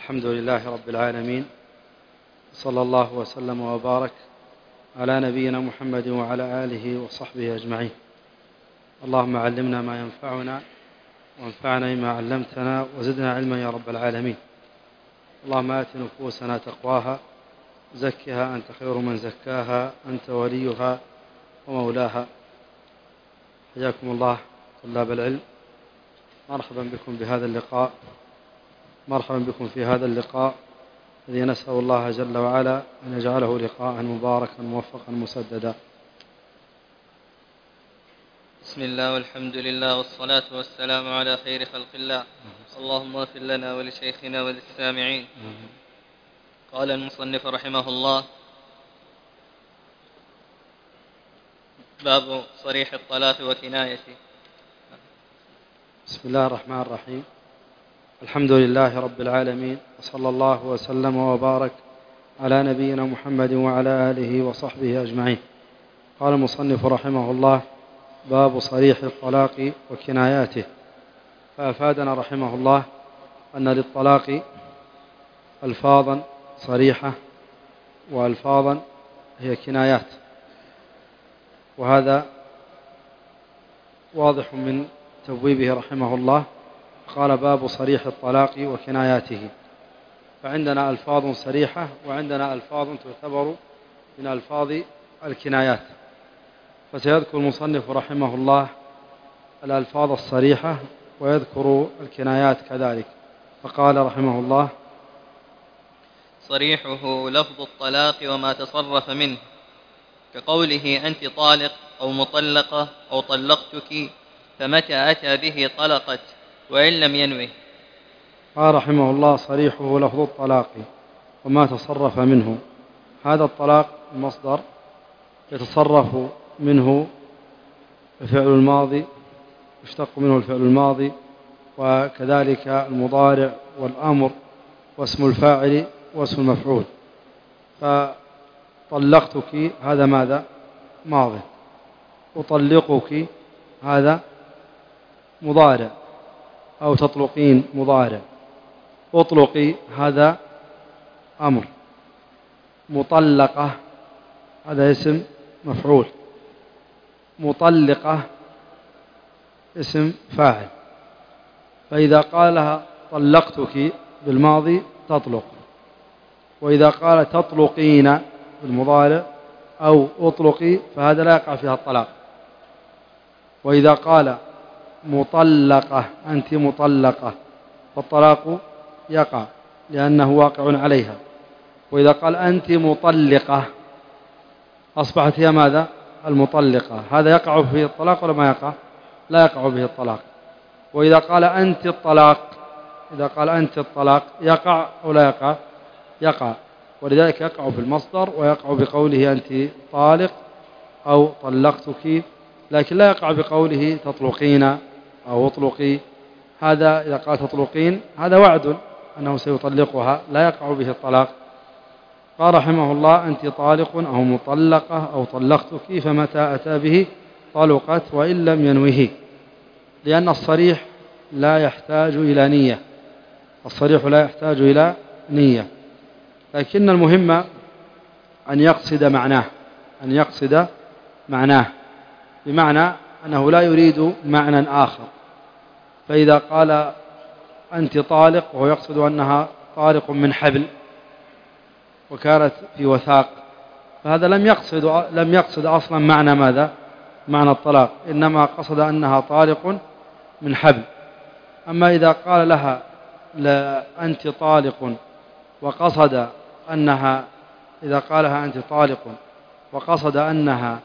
الحمد لله رب العالمين، صلى الله وسلم وبارك على نبينا محمد وعلى آله وصحبه أجمعين. اللهم علمنا ما ينفعنا وانفعنا بما علمتنا وزدنا علما يا رب العالمين. اللهم آت نفوسنا تقواها زكها أنت خير من زكاها أنت وليها ومولاها. حياكم الله طلاب العلم، مرحبا بكم بهذا اللقاء، مرحبا بكم في هذا اللقاء الذي نسأل الله جل وعلا أن يجعله لقاء مباركا موفقا مسددا. بسم الله والحمد لله والصلاة والسلام على خير خلق الله. اللهم اغفر لنا ولشيخنا وللسامعين. قال المصنف رحمه الله: باب صريح الطلاق وكنايته. بسم الله الرحمن الرحيم. الحمد لله رب العالمين، وصلى الله وسلم وبارك على نبينا محمد وعلى آله وصحبه أجمعين. قال المصنف رحمه الله: باب صريح الطلاق وكناياته. فأفادنا رحمه الله أن للطلاق ألفاظا صريحة وألفاظا هي كنايات، وهذا واضح من تبويبه رحمه الله. قال: باب صريح الطلاق وكناياته. فعندنا ألفاظ صريحة وعندنا ألفاظ تعتبر من ألفاظ الكنايات. فسيذكر المصنف رحمه الله الألفاظ الصريحة ويذكر الكنايات كذلك. فقال رحمه الله: صريحه لفظ الطلاق وما تصرف منه، كقوله أنت طالق أو مطلقة أو طلقتك، فمتى أتى به طلقت وإن لم ينوه. قال رحمه الله: صريحه لفظ الطلاق وما تصرف منه. هذا الطلاق المصدر يتصرف منه الفعل الماضي، يشتق منه الفعل الماضي، وكذلك المضارع والأمر واسم الفاعل واسم المفعول. فطلقتك هذا ماذا؟ ماضي. أطلقك هذا مضارع، أو تطلقين مضارع. أطلقي هذا أمر. مطلقة هذا اسم مفعول. مطلقة اسم فاعل. فإذا قالها طلقتك بالماضي تطلق، وإذا قال تطلقين بالمضارع أو أطلقي فهذا لا يقع فيها الطلاق. وإذا قال مطلقة أنت مطلقة فالطلاق يقع لأنه واقع عليها. وإذا قال أنت مطلقة أصبحت هي ماذا؟ المطلقة. هذا يقع فيه الطلاق ولا ما يقع؟ لا يقع به الطلاق. وإذا قال أنت الطلاق، إذا قال أنت الطلاق يقع أو لا يقع؟ يقع. ولذلك يقع في المصدر ويقع بقوله أنت طالق أو طلقتك، لكن لا يقع بقوله تطلقين أو اطلقي. هذا إذا قال تطلقين هذا وعد أنه سيطلقها، لا يقع به الطلاق. قال رحمه الله: أنت طالق أو مطلقة أو طلقتك، فمتى أتى به طلقت وإن لم ينوه. لأن الصريح لا يحتاج إلى نية، الصريح لا يحتاج إلى نية، لكن المهم أن يقصد معناه، أن يقصد معناه، بمعنى أنه لا يريد معنى آخر. فإذا قال أنت طالق وهو يقصد أنها طالق من حبل وكانت في وثاق، فهذا لم يقصد أصلا معنى ماذا؟ معنى الطلاق، إنما قصد أنها طالق من حبل. أما إذا قال لها أنت طالق وقصد أنها، إذا قالها أنت طالق وقصد أنها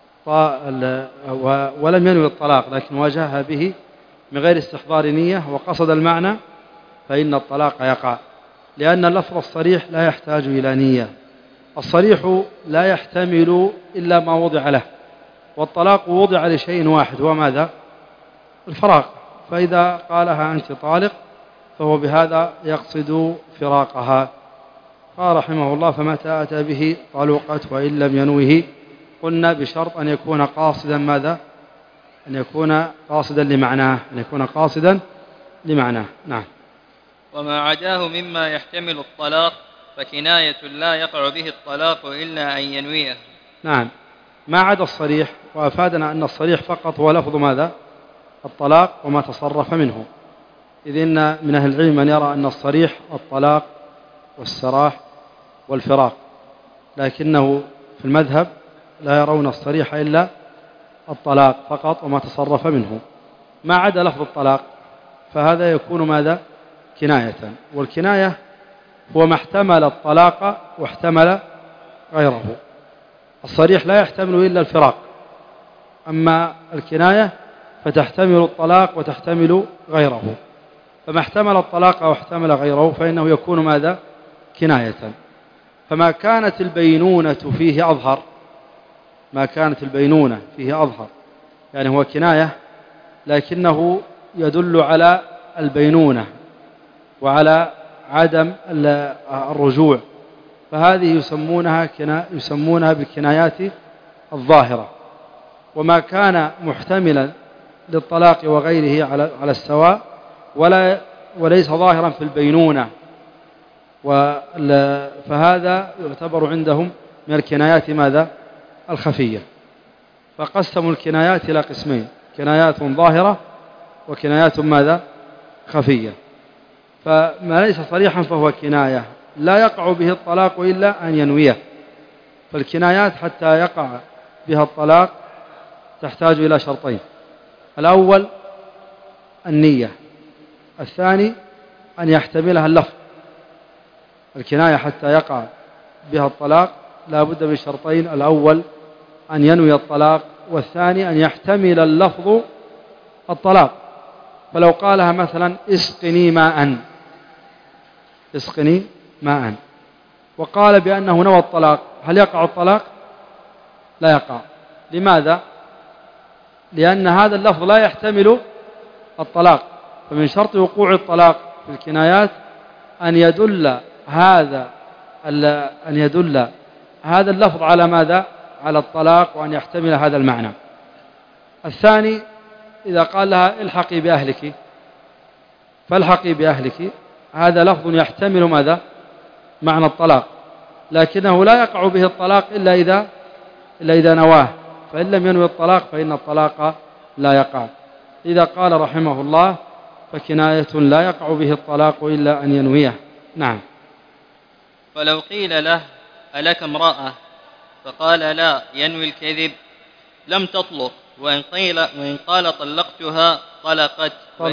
ولم ينوي الطلاق لكن واجهها به من غير استحضار نية وقصد المعنى، فإن الطلاق يقع، لأن اللفظ الصريح لا يحتاج إلى نية. الصريح لا يحتمل إلا ما وضع له، والطلاق وضع لشيء واحد، هو ماذا؟ الفراق. فإذا قالها أنت طالق فهو بهذا يقصد فراقها. قال رحمه الله: فمتى أتى به طلقت وإن لم ينوه. قلنا بشرط أن يكون قاصدا ماذا؟ أن يكون قاصدا لمعناه، أن يكون قاصدا لمعناه. نعم. وما عداه مما يحتمل الطلاق فكناية لا يقع به الطلاق إلا أن ينويه. نعم، ما عدا الصريح، وأفادنا أن الصريح فقط هو لفظ ماذا؟ الطلاق وما تصرف منه، إذ إن من أهل العلم من يرى أن الصريح الطلاق والسراح والفراق، لكنه في المذهب لا يرون الصريح إلا الطلاق فقط وما تصرف منه. ما عدا لفظ الطلاق فهذا يكون ماذا؟ كناية، والكناية هو ما احتمل الطلاق واحتمل غيره. الصريح لا يحتمل إلا الفراق، أما الكناية فتحتمل الطلاق وتحتمل غيره، فما احتمل الطلاق واحتمل غيره فإنه يكون ماذا؟ كناية. فما كانت البينونة فيه أظهر، ما كانت البينونة فيه أظهر يعني هو كناية لكنه يدل على البينونة وعلى عدم الرجوع، فهذه يسمونها بالكنايات الظاهرة. وما كان محتملا للطلاق وغيره على السواء وليس ظاهرا في البينونة، فهذا يعتبر عندهم من الكنايات ماذا؟ الخفية. فقسموا الكنايات إلى قسمين: كنايات ظاهرة وكنايات ماذا؟ خفية. فما ليس صريحا فهو كناية لا يقع به الطلاق إلا أن ينويه. فالكنايات حتى يقع بها الطلاق تحتاج إلى شرطين: الأول النية، الثاني أن يحتملها اللفظ. الكناية حتى يقع بها الطلاق لا بد من شرطين: الأول أن ينوي الطلاق، والثاني أن يحتمل اللفظ الطلاق. فلو قالها مثلا اسقني ماء، اسقني ماء، وقال بأنه نوى الطلاق، هل يقع الطلاق؟ لا يقع. لماذا؟ لأن هذا اللفظ لا يحتمل الطلاق. فمن شرط وقوع الطلاق في الكنايات أن يدل هذا اللفظ على ماذا؟ على الطلاق، وأن يحتمل هذا المعنى. الثاني إذا قال لها الحقي بأهلك، فالحقي بأهلك، هذا لفظ يحتمل ماذا؟ معنى الطلاق، لكنه لا يقع به الطلاق إلا إذا نواه، فإن لم ينوي الطلاق فإن الطلاق لا يقع. إذا قال رحمه الله: فكناية لا يقع به الطلاق إلا أن ينويه. نعم. فلو قيل له: ألك امرأة؟ فقال لا، ينوي الكذب، لم تطلق. وإن قال طلقتها طلقت،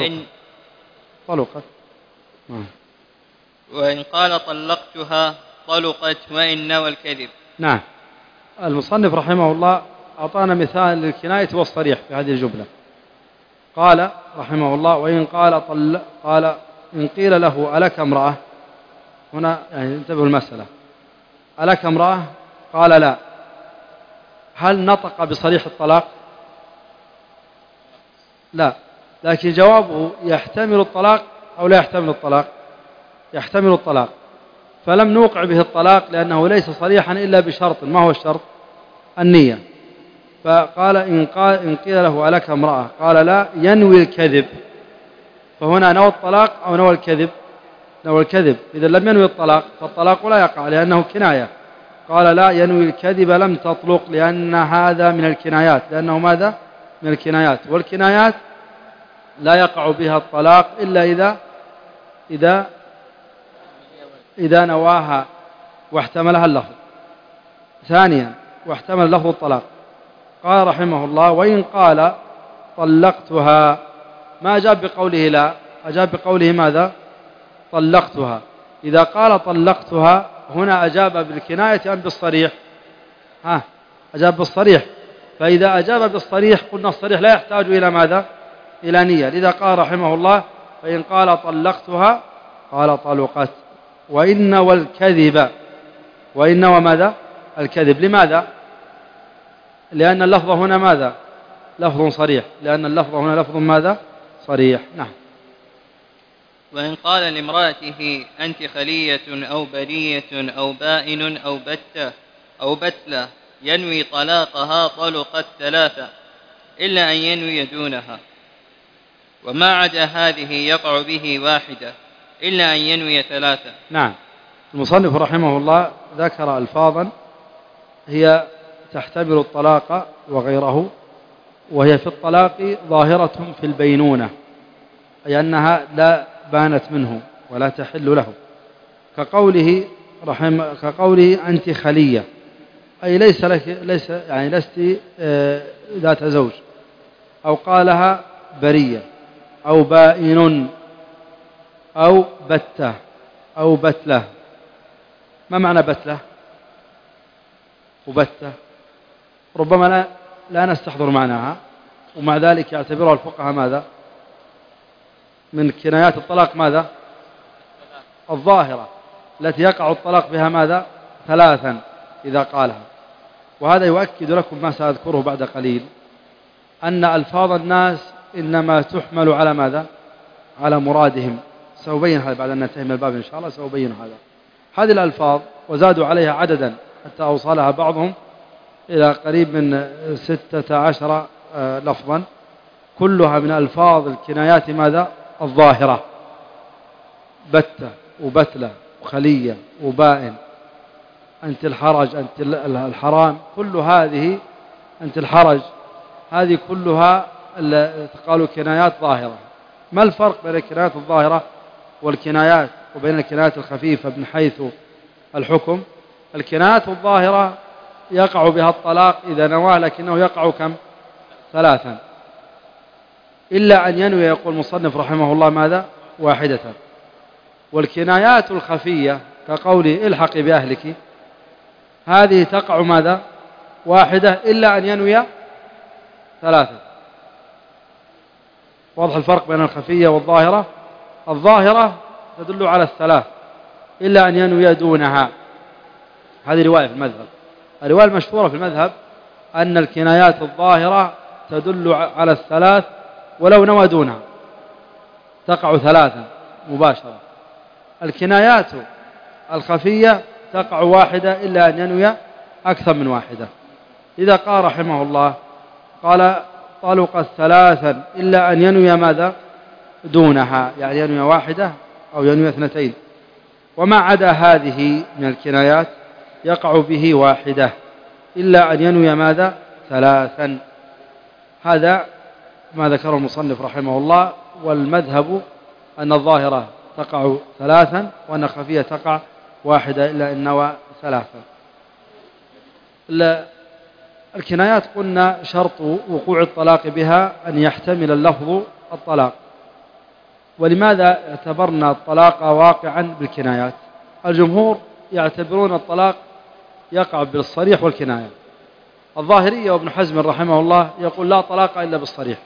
وإن قال طلقتها طلقت وإن نوى الكذب. نعم. المصنف رحمه الله أعطانا مثال للكناية والصريح في هذه الجملة. قال رحمه الله: وإن قال إن قيل له: ألك امرأة؟ هنا يعني انتبهوا المسألة، ألك امرأة؟ قال لا، هل نطق بصريح الطلاق؟ لا، لكن جوابه يحتمل الطلاق أو لا يحتمل الطلاق؟ يحتمل الطلاق، فلم نوقع به الطلاق لأنه ليس صريحا إلا بشرط. ما هو الشرط؟ النية. فقال إن قيل له: ألك امرأة؟ قال لا، ينوي الكذب. فهنا نوى الطلاق أو نوى الكذب؟ نوى الكذب. إذا لم ينوي الطلاق فالطلاق لا يقع لأنه كناية. قال لا، ينوي الكذب، لم تطلق، لأن هذا من الكنايات، لأنه ماذا؟ من الكنايات، والكنايات لا يقع بها الطلاق إلا إذا نواها واحتملها اللفظ. ثانيا، واحتمل لفظ الطلاق. قال رحمه الله: وإن قال طلقتها، ما أجاب بقوله لا، أجاب بقوله ماذا؟ طلقتها. إذا قال طلقتها هنا أجاب بالكناية أم بالصريح؟ أجاب بالصريح. فإذا أجاب بالصريح قلنا الصريح لا يحتاج إلى ماذا؟ إلى نية. لذا قال رحمه الله: فإن قال طلقتها قال طلقت وإن والكذب، وإن وماذا؟ الكذب. لماذا؟ لأن اللفظ هنا ماذا؟ لفظ صريح، لأن اللفظ هنا لفظ ماذا؟ صريح. نعم. وإن قال لامرأته: أنت خلية أو برية أو بائن أو بتلة، ينوي طلاقها طلقت ثلاثة، إلا أن ينوي دونها. وما عدا هذه يقع به واحدة، إلا أن ينوي ثلاثة. نعم. المصنف رحمه الله ذكر ألفاظا هي تحتمل الطلاق وغيره، وهي في الطلاق ظاهرة في البينونة، أي أنها لا بانت منه ولا تحل له، كقوله أنت خلية، أي لست ذات زوج، أو قالها برية، أو بائن، أو بتة، أو بتلة. ما معنى بتلة وبتة؟ ربما لا نستحضر معناها، ومع ذلك يعتبرها الفقهاء ماذا؟ من كنايات الطلاق ماذا؟ الظاهرة التي يقع الطلاق بها ماذا؟ ثلاثا إذا قالها. وهذا يؤكد لكم ما سأذكره بعد قليل، أن ألفاظ الناس إنما تحمل على ماذا؟ على مرادهم. سأبين هذا بعد أن ننتهي من الباب إن شاء الله، سأبين هذا. هذه الألفاظ وزادوا عليها عددا حتى أوصلها بعضهم إلى قريب من 16 لفظا، كلها من ألفاظ الكنايات ماذا؟ الظاهرة. بتة وبتلة وخلية وبائن، أنت الحرج، أنت الحرام، كل هذه، أنت الحرج، هذه كلها قالوا كنايات ظاهرة. ما الفرق بين الكنايات الظاهرة والكنايات وبين الكنايات الخفيفة من حيث الحكم؟ الكنايات الظاهرة يقع بها الطلاق إذا نواه، لكنه يقع كم؟ ثلاثا، إلا أن ينوي، يقول المصنف رحمه الله ماذا؟ واحدة. والكنايات الخفية كقوله الحقي بأهلك، هذه تقع ماذا؟ واحدة، إلا أن ينوي ثلاثة. واضح الفرق بين الخفية والظاهرة؟ الظاهرة تدل على الثلاث، إلا أن ينوي دونها. هذه رواية في المذهب. الرواية المشهورة في المذهب أن الكنايات الظاهرة تدل على الثلاث، ولو نوى دونها تقع ثلاثا مباشرة. الكنايات الخفية تقع واحدة، إلا أن ينوي أكثر من واحدة. إذا قال رحمه الله قال طلقت ثلاثا إلا أن ينوي ماذا؟ دونها، يعني ينوي واحدة أو ينوي اثنتين. وما عدا هذه من الكنايات يقع به واحدة، إلا أن ينوي ماذا؟ ثلاثا. هذا ما ذكره المصنف رحمه الله. والمذهب أن الظاهرة تقع ثلاثا، وأن الخفية تقع واحدة، إلا أن نوى ثلاثا. الكنايات قلنا شرط وقوع الطلاق بها أن يحتمل اللفظ الطلاق. ولماذا اعتبرنا الطلاق واقعا بالكنايات؟ الجمهور يعتبرون الطلاق يقع بالصريح والكناية. الظاهرية وابن حزم رحمه الله يقول لا طلاق إلا بالصريح.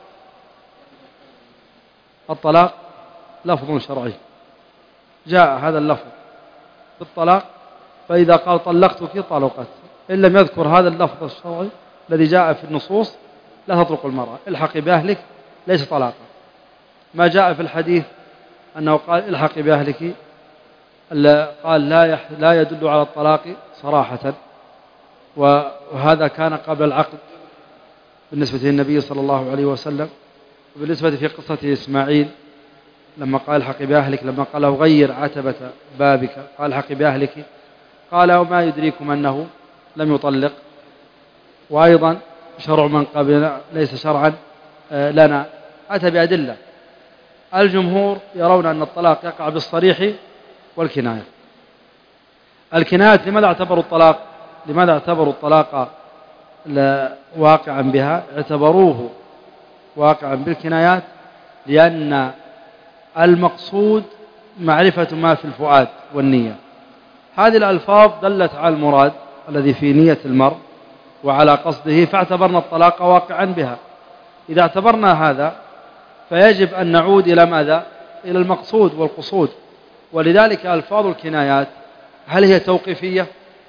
الطلاق لفظ شرعي، جاء هذا اللفظ بالطلاق، فإذا قال طلقتك طلقت، إن لم يذكر هذا اللفظ الشرعي الذي جاء في النصوص لا تطلق المرأة. الحقي بأهلك ليس طلاقا. ما جاء في الحديث أنه قال الحقي بأهلك، قال لا يدل على الطلاق صراحة، وهذا كان قبل العقد بالنسبة للنبي صلى الله عليه وسلم. وبالنسبة في قصة إسماعيل لما قال الحقي بأهلك، لما قال له غير عتبة بابك قال الحقي بأهلك، قال وما يدريكم أنه لم يطلق. وأيضا شرع من قبلنا ليس شرعا لنا، أتى بأدلة. الجمهور يرون أن الطلاق يقع بالصريح والكناية. الكناية لماذا اعتبروا الطلاق واقعا بها؟ اعتبروه واقعا بالكنايات لأن المقصود معرفة ما في الفؤاد والنية. هذه الألفاظ دلت على المراد الذي في نية المرء وعلى قصده، فاعتبرنا الطلاق واقعا بها. إذا اعتبرنا هذا فيجب أن نعود إلى ماذا؟ إلى المقصود والقصود. ولذلك ألفاظ الكنايات هل هي توقيفية؟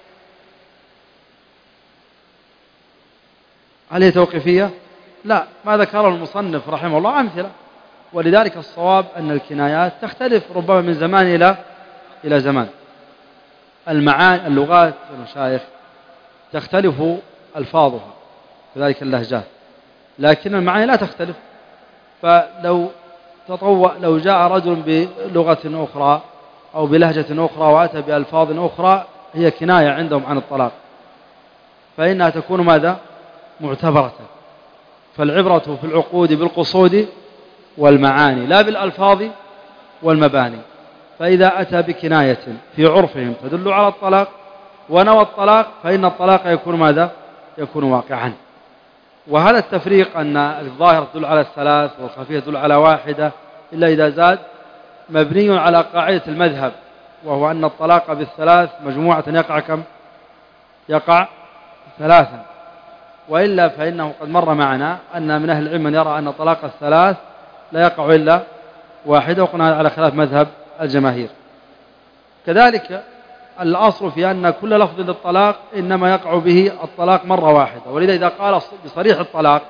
لا، ما ذكره المصنف رحمه الله أمثلة. ولذلك الصواب أن الكنايات تختلف ربما من زمان إلى زمان. المعاني اللغات والمشايخ تختلف ألفاظها، كذلك اللهجات، لكن المعاني لا تختلف. فلو لو جاء رجل بلغة أخرى أو بلهجة أخرى وأتى بألفاظ أخرى هي كناية عندهم عن الطلاق، فإنها تكون ماذا؟ معتبرة. فالعبرة في العقود بالقصود والمعاني لا بالألفاظ والمباني. فإذا أتى بكناية في عرفهم تدل على الطلاق ونوى الطلاق فإن الطلاق يكون ماذا؟ يكون واقعا. وهذا التفريق أن الظاهرة تدل على الثلاث والخفية تدل على واحدة إلا إذا زاد مبني على قاعدة المذهب، وهو أن الطلاق بالثلاث مجموعة يقع كم؟ يقع ثلاثا. وإلا فإنه قد مر معنا أن من أهل العلم من يرى أن طلاق الثلاث لا يقع إلا واحدة، وقلنا على خلاف مذهب الجماهير. كذلك الأصل في أن كل لفظ للطلاق إنما يقع به الطلاق مرة واحدة. ولذا إذا قال بصريح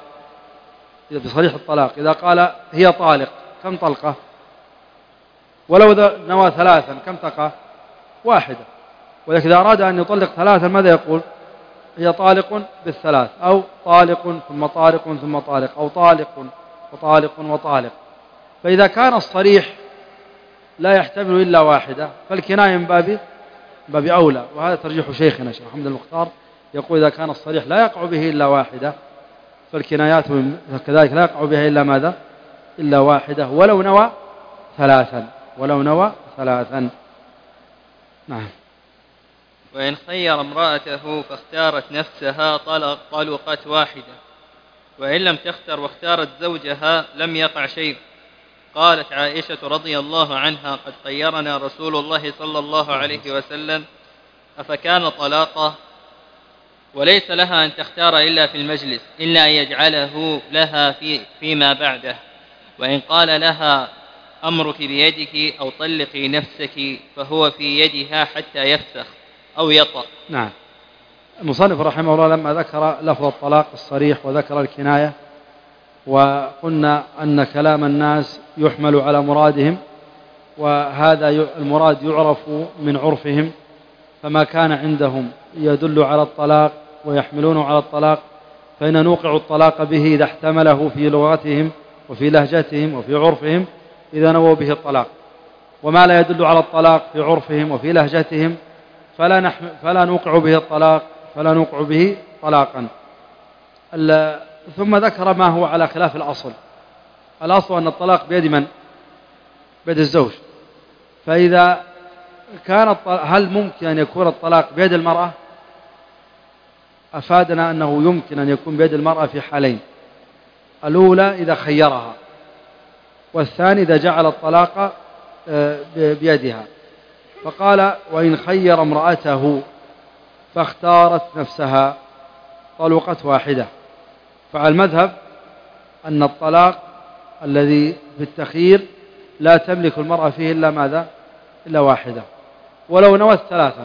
الطلاق إذا قال هي طالق كم طلقة؟ ولو نوى ثلاثا كم تقع؟ واحدة. ولكن إذا أراد أن يطلق ثلاثا ماذا يقول؟ هي طالق بالثلاث، أو طالق ثم طالق ثم طالق، أو طالق وطالق وطالق. فإذا كان الصريح لا يحتمل إلا واحدة فالكناية من باب أولى. وهذا ترجيح شيخنا الشيخ محمد المختار، يقول إذا كان الصريح لا يقع به إلا واحدة فالكنايات كذلك لا يقع بها إلا ماذا؟ إلا واحدة ولو نوى ثلاثا. نعم. وإن خير امرأته فاختارت نفسها طلقت واحدة، وإن لم تختر واختارت زوجها لم يقع شيء. قالت عائشة رضي الله عنها: قد خيرنا رسول الله صلى الله عليه وسلم أفكان طلاقه؟ وليس لها أن تختار إلا في المجلس إلا أن يجعله لها فيما بعده. وإن قال لها أمرك بيدك أو طلقي نفسك فهو في يدها حتى يفسخ أو يطأ. نعم. المصنف رحمه الله لما ذكر لفظ الطلاق الصريح وذكر الكناية، وقلنا أن كلام الناس يحمل على مرادهم، وهذا المراد يعرف من عرفهم، فما كان عندهم يدل على الطلاق ويحملونه على الطلاق فإن نوقع الطلاق به إذا احتمله في لغتهم وفي لهجتهم وفي عرفهم إذا نووا به الطلاق. وما لا يدل على الطلاق في عرفهم وفي لهجتهم فلا نوقع به الطلاق، فلا نوقع به طلاقا. ثم ذكر ما هو على خلاف الأصل. الأصل أن الطلاق بيد من؟ بيد الزوج. فإذا كان هل ممكن أن يكون الطلاق بيد المرأة؟ أفادنا أنه يمكن أن يكون بيد المرأة في حالين: الأولى إذا خيرها، والثاني إذا جعل الطلاق بيدها. فقال: وإن خير امرأته فاختارت نفسها طلقت واحدة. فعلى المذهب أن الطلاق الذي بالتخيير لا تملك المرأة فيه إلا ماذا؟ إلا واحدة، ولو نوت ثلاثا.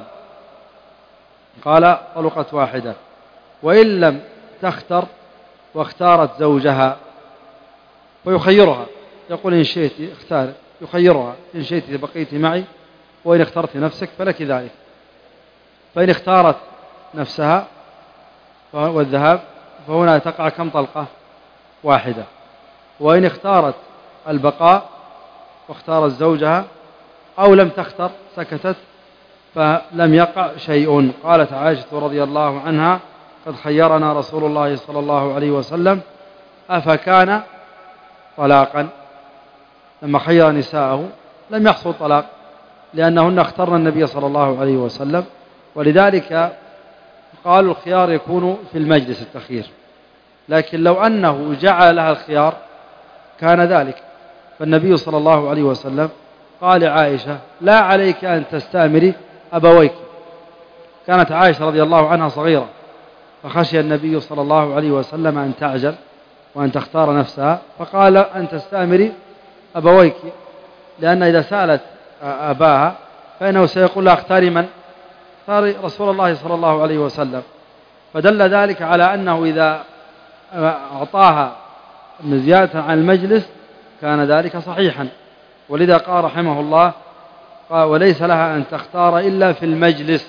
قال: طلقت واحدة. وإن لم تختر واختارت زوجها ويخيرها، يقول: إن شئت اختار، يخيرها: إن شئت بقيت معي، وإن اخترت نفسك فلك ذلك. فإن اختارت نفسها والذهاب فهنا تقع كم طلقة؟ واحدة. وإن اختارت البقاء واختارت زوجها أو لم تختر سكتت فلم يقع شيء. قالت عائشة رضي الله عنها: قد خيرنا رسول الله صلى الله عليه وسلم أفكان طلاقا. لما خير نساءه لم يحصل طلاق لأنهن اخترن النبي صلى الله عليه وسلم، ولذلك قالوا الخيار يكون في المجلس التخيير. لكن لو أنه جعل لها الخيار كان ذلك. فالنبي صلى الله عليه وسلم قال لعائشة: لا عليك أن تستأمري أبويك. كانت عائشة رضي الله عنها صغيرة، فخشي النبي صلى الله عليه وسلم أن تعجل وأن تختار نفسها، فقال: أن تستأمري أبويك، لأن إذا سألت أباها فإنه سيقول لها: اختاري من؟ اختاري رسول الله صلى الله عليه وسلم. فدل ذلك على أنه إذا أعطاها زيادة عن المجلس كان ذلك صحيحا. ولذا قال رحمه الله: قال: وليس لها أن تختار إلا في المجلس.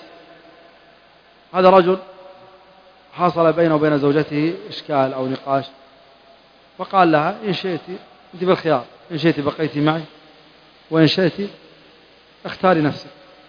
هذا رجل حصل بينه وبين زوجته إشكال أو نقاش، فقال لها: إن شئت أنت بالخيار، إن شئت بقيت معي وإن شئت اختاري نفسك.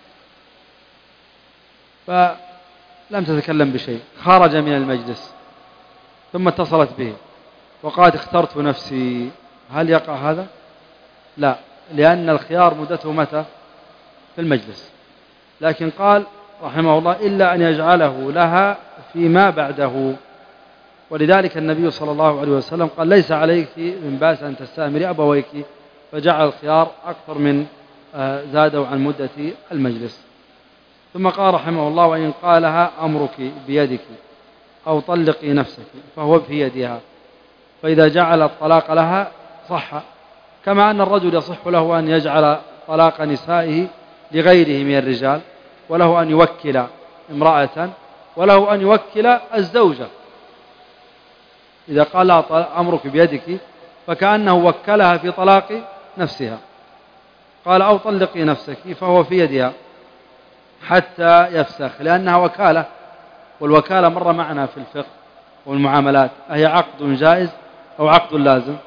فلم تتكلم بشيء، خرج من المجلس ثم اتصلت به وقالت اخترت نفسي، هل يقع هذا؟ لا، لأن الخيار مدته متى؟ في المجلس. لكن قال رحمه الله إلا أن يجعله لها فيما بعده، ولذلك النبي صلى الله عليه وسلم قال ليس عليك من بأس أن تستأمري أبويك، فجعل الخيار أكثر من زادوا عن مدة المجلس. ثم قال رحمه الله وإن قالها أمرك بيدك أو طلقي نفسك فهو في يدها، فإذا جعل الطلاق لها صح، كما أن الرجل يصح له أن يجعل طلاق نسائه لغيره من الرجال، وله أن يوكل امرأة، وله أن يوكل الزوجة. إذا قال لها أمرك بيدك فكأنه وكلها في طلاق نفسها. قال أو طلقي نفسك فهو في يدها حتى يفسخ، لأنها وكالة، والوكالة مر معنا في الفقه والمعاملات، أهي عقد جائز أو عقد لازم؟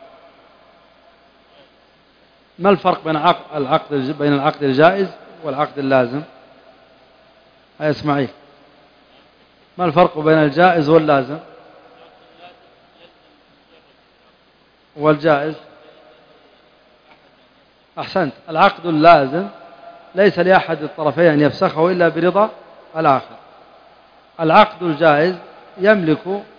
ما الفرق بين العقد الجائز والعقد اللازم؟ هيا اسمعي، ما الفرق بين الجائز واللازم والجائز؟ أحسنت، العقد اللازم ليس لأحد الطرفين أن يفسخه إلا برضا الآخر. العقد الجائز يملك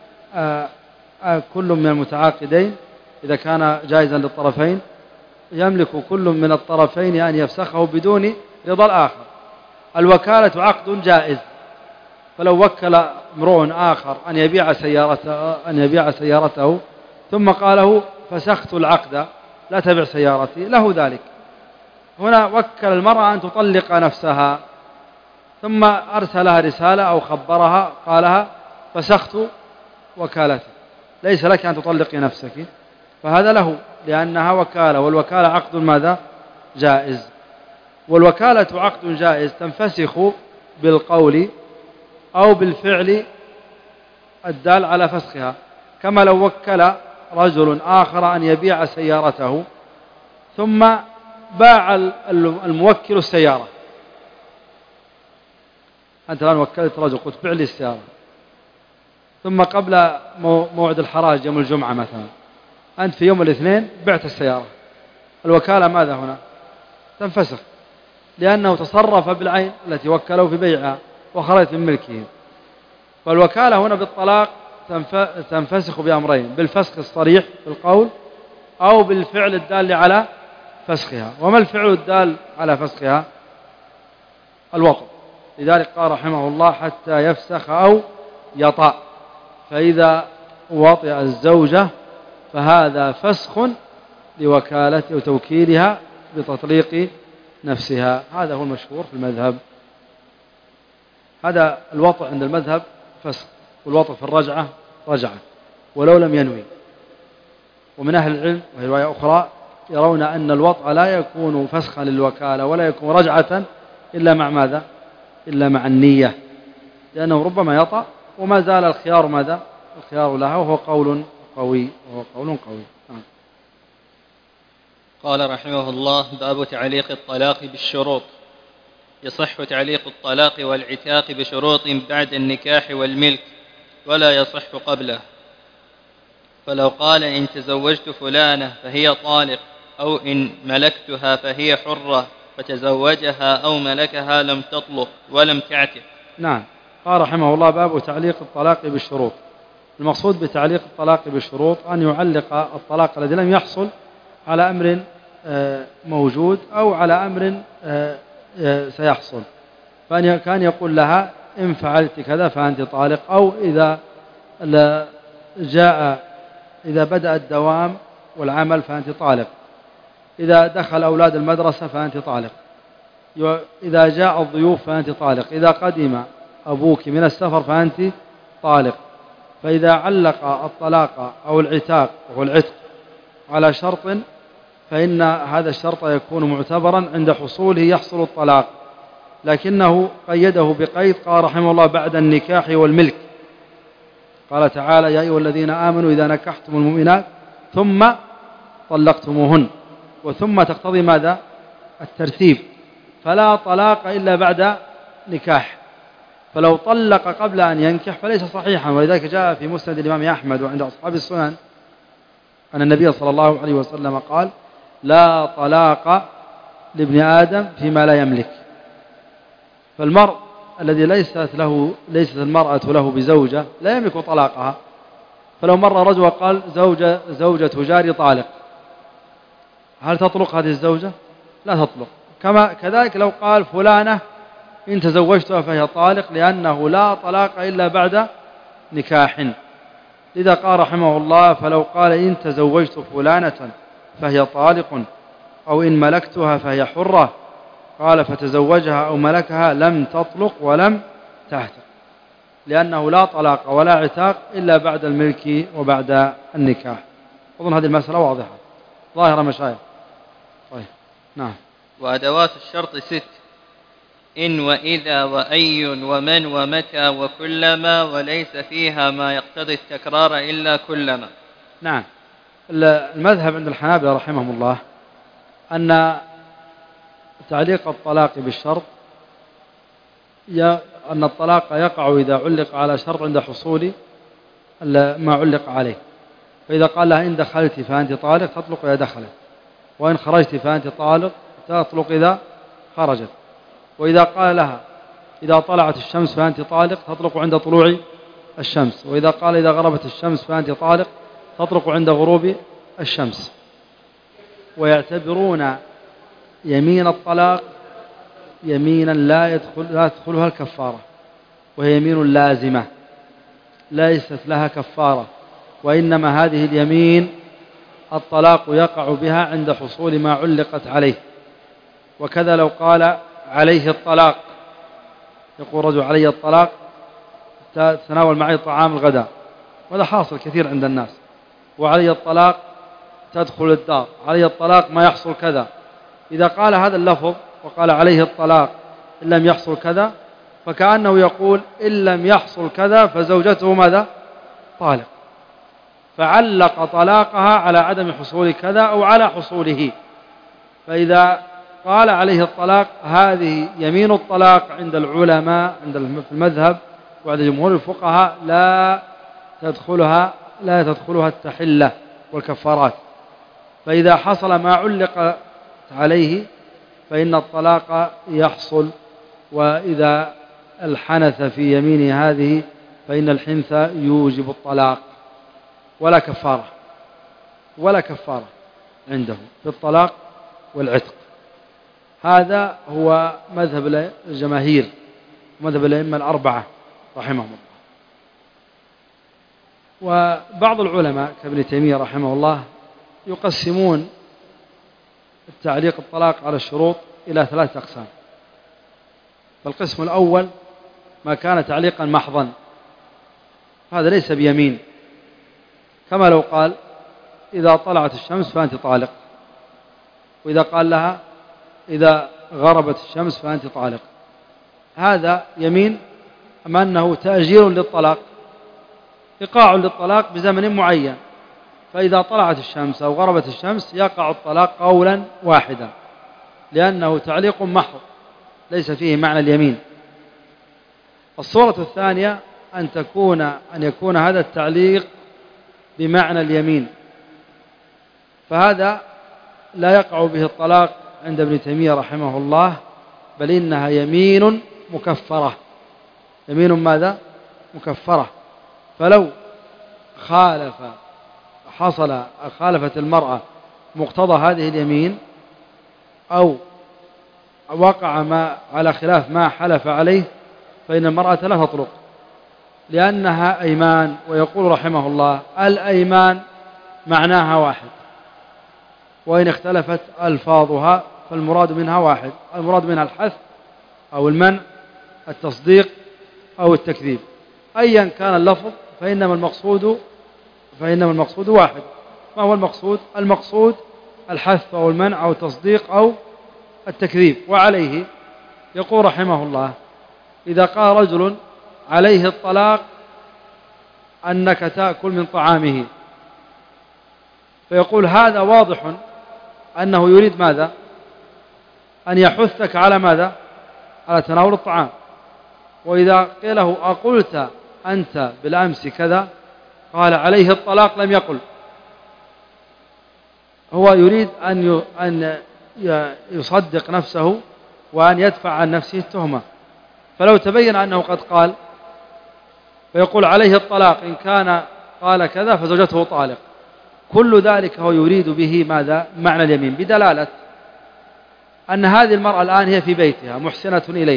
كل من المتعاقدين إذا كان جائزا للطرفين، يملك كل من الطرفين أن يفسخه بدون رضا الآخر. الوكالة عقد جائز، فلو وكل امرؤ آخر أن يبيع سيارته ثم قاله فسخت العقد لا تبع سيارتي، له ذلك. هنا وكل المرأة أن تطلق نفسها ثم أرسلها رسالة أو خبرها قالها فسخت وكالتي، ليس لك أن تطلقي نفسك، فهذا له لأنها وكالة، والوكالة عقد ماذا؟ جائز. والوكالة عقد جائز تنفسخ بالقول أو بالفعل الدال على فسخها، كما لو وكل رجل آخر أن يبيع سيارته ثم باع الموكل السيارة. أنت الآن وكلت رجل قلت بيع لي السيارة، ثم قبل موعد الحراج يوم الجمعة مثلا أنت في يوم الاثنين بعت السيارة، الوكالة ماذا هنا؟ تنفسخ، لأنه تصرف بالعين التي وكله في بيعها وخرجت من ملكه. فالوكالة هنا بالطلاق تنفسخ بأمرين: بالفسخ الصريح بالقول أو بالفعل الدال على فسخها. وما الفعل الدال على فسخها؟ الوطء. لذلك قال رحمه الله حتى يفسخ أو يطأ، فإذا وطئ الزوجة فهذا فسخ لوكالته وتوكيلها بتطليق نفسها. هذا هو المشهور في المذهب. هذا الوطء عند المذهب فسخ، والوطء في الرجعة رجعة ولو لم ينوي. ومن أهل العلم وهي رواية أخرى يرون أن الوطء لا يكون فسخا للوكالة ولا يكون رجعة إلا مع ماذا؟ إلا مع النية، لأنه ربما يطأ وما زال الخيار ماذا؟ الخيار لها، وهو قول قوي. قال رحمه الله: باب تعليق الطلاق بالشروط. يصح تعليق الطلاق والعتاق بشروط بعد النكاح والملك، ولا يصح قبله. فلو قال إن تزوجت فلانة فهي طالق، أو إن ملكتها فهي حرة، فتزوجها أو ملكها لم تطلق ولم تعتق. نعم. قال رحمه الله: باب تعليق الطلاق بالشروط. المقصود بتعليق الطلاق بالشروط أن يعلق الطلاق الذي لم يحصل على أمر موجود أو على أمر سيحصل، فأن كان يقول لها إن فعلت كذا فأنت طالق، أو إذا بدأ الدوام والعمل فأنت طالق، إذا دخل أولاد المدرسة فأنت طالق، إذا جاء الضيوف فأنت طالق، إذا قدم أبوك من السفر فأنت طالق. فإذا علق الطلاق أو العتاق وهو العتق على شرط فإن هذا الشرط يكون معتبرا عند حصوله يحصل الطلاق، لكنه قيده بقيد. قال رحمه الله: بعد النكاح والملك. قال تعالى: يا أيها الذين آمنوا إذا نكحتم المؤمنات ثم طلقتموهن، وثم تقتضي ماذا؟ الترتيب، فلا طلاق إلا بعد نكاح. فلو طلق قبل أن ينكح فليس صحيحا. ولذلك جاء في مسند الإمام أحمد وعند أصحاب السنن أن النبي صلى الله عليه وسلم قال: لا طلاق لابن آدم فيما لا يملك. فالمرء الذي ليست المرأة له بزوجة لا يملك طلاقها. فلو مر رجل وقال: زوجة جاري طالق، هل تطلق هذه الزوجة؟ لا تطلق. كذلك لو قال: فلانة إن تزوجتها فهي طالق، لأنه لا طلاق إلا بعد نكاح. لذا قال رحمه الله: فلو قال: إن تزوجت فلانة فهي طالق، أو إن ملكتها فهي حرة، قال: فتزوجها أو ملكها لم تطلق ولم تعتق، لأنه لا طلاق ولا عتاق إلا بعد الملك وبعد النكاح. أظن هذه المسألة واضحة ظاهرة مشايخ. طيب نعم. وأدوات الشرط 6: إن وإذا وأي ومن ومتى وكلما، وليس فيها ما يقتضي التكرار إلا كلما. نعم. المذهب عند الحنابلة رحمهم الله أن تعليق الطلاق بالشرط أن الطلاق يقع إذا علق على شرط عند حصول ما علق عليه. فإذا قال لها: إن دخلت فأنت طالق، تطلق إذا دخلت، وإن خرجت فأنت طالق، تطلق إذا خرجت. وإذا قال لها: إذا طلعت الشمس فأنت طالق، تطلق عند طلوع الشمس. وإذا قال: إذا غربت الشمس فأنت طالق، تطلق عند غروب الشمس. ويعتبرون يمين الطلاق يمينا لا تدخلها الكفارة، وهي يمين لازمة ليست لها كفارة، وإنما هذه اليمين الطلاق يقع بها عند حصول ما علقت عليه. وكذا لو قال: عليه الطلاق، يقول رجل: علي الطلاق، تتناول معي طعام الغداء، وهذا حاصل كثير عند الناس. وعلي الطلاق تدخل الدار، علي الطلاق ما يحصل كذا. إذا قال هذا اللفظ وقال: عليه الطلاق إن لم يحصل كذا، فكأنه يقول: إن لم يحصل كذا فزوجته ماذا؟ طالق. فعلق طلاقها على عدم حصول كذا أو على حصوله. فإذا قال: عليه الطلاق، هذه يمين الطلاق عند العلماء عند المذهب وعند جمهور الفقهاء لا تدخلها التحلة والكفارات. فإذا حصل ما علق عليه فإن الطلاق يحصل. وإذا الحنث في يمين هذه فإن الحنث يوجب الطلاق، ولا كفارة عنده في الطلاق والعتق. هذا هو مذهب الجماهير، مذهب الأئمة الأربعة رحمهم الله. وبعض العلماء كابن تيمية رحمه الله يقسمون التعليق الطلاق على الشروط إلى 3 أقسام. فالقسم الأول ما كان تعليقا محضا، هذا ليس بيمين، كما لو قال: إذا طلعت الشمس فأنت طالق، وإذا قال لها: إذا غربت الشمس فأنت طالق. هذا يمين، أم أنه تأجير للطلاق، إيقاع للطلاق بزمن معين، فإذا طلعت الشمس أو غربت الشمس يقع الطلاق قولا واحدا، لأنه تعليق محض ليس فيه معنى اليمين. الصورة الثانية أن يكون هذا التعليق بمعنى اليمين، فهذا لا يقع به الطلاق عند ابن تيمية رحمه الله، بل إنها يمين مكفرة. يمين ماذا؟ مكفرة. فلو خالفت المرأة مقتضى هذه اليمين، أو وقع ما على خلاف ما حلف عليه، فإن المرأة لا تطلق، لأنها أيمان. ويقول رحمه الله: الأيمان معناها واحد، وإن اختلفت ألفاظها فالمراد منها واحد، المراد منها الحث أو المنع، التصديق أو التكذيب. أيا كان اللفظ فإنما المقصود واحد. ما هو المقصود؟ المقصود الحث أو المنع أو التصديق أو التكذيب. وعليه يقول رحمه الله: إذا قال رجل: عليه الطلاق أنك تأكل من طعامه، فيقول هذا واضح أنه يريد ماذا؟ أن يحثك على ماذا؟ على تناول الطعام. وإذا قيل له أقلت أنت بالأمس كذا قال عليه الطلاق لم يقل. هو يريد أن يصدق نفسه وأن يدفع عن نفسه التهمة. فلو تبين أنه قد قال فيقول عليه الطلاق إن كان قال كذا فزوجته طالق. كل ذلك هو يريد به ماذا؟ معنى اليمين، بدلالة أن هذه المرأة الآن هي في بيتها محسنة إليه.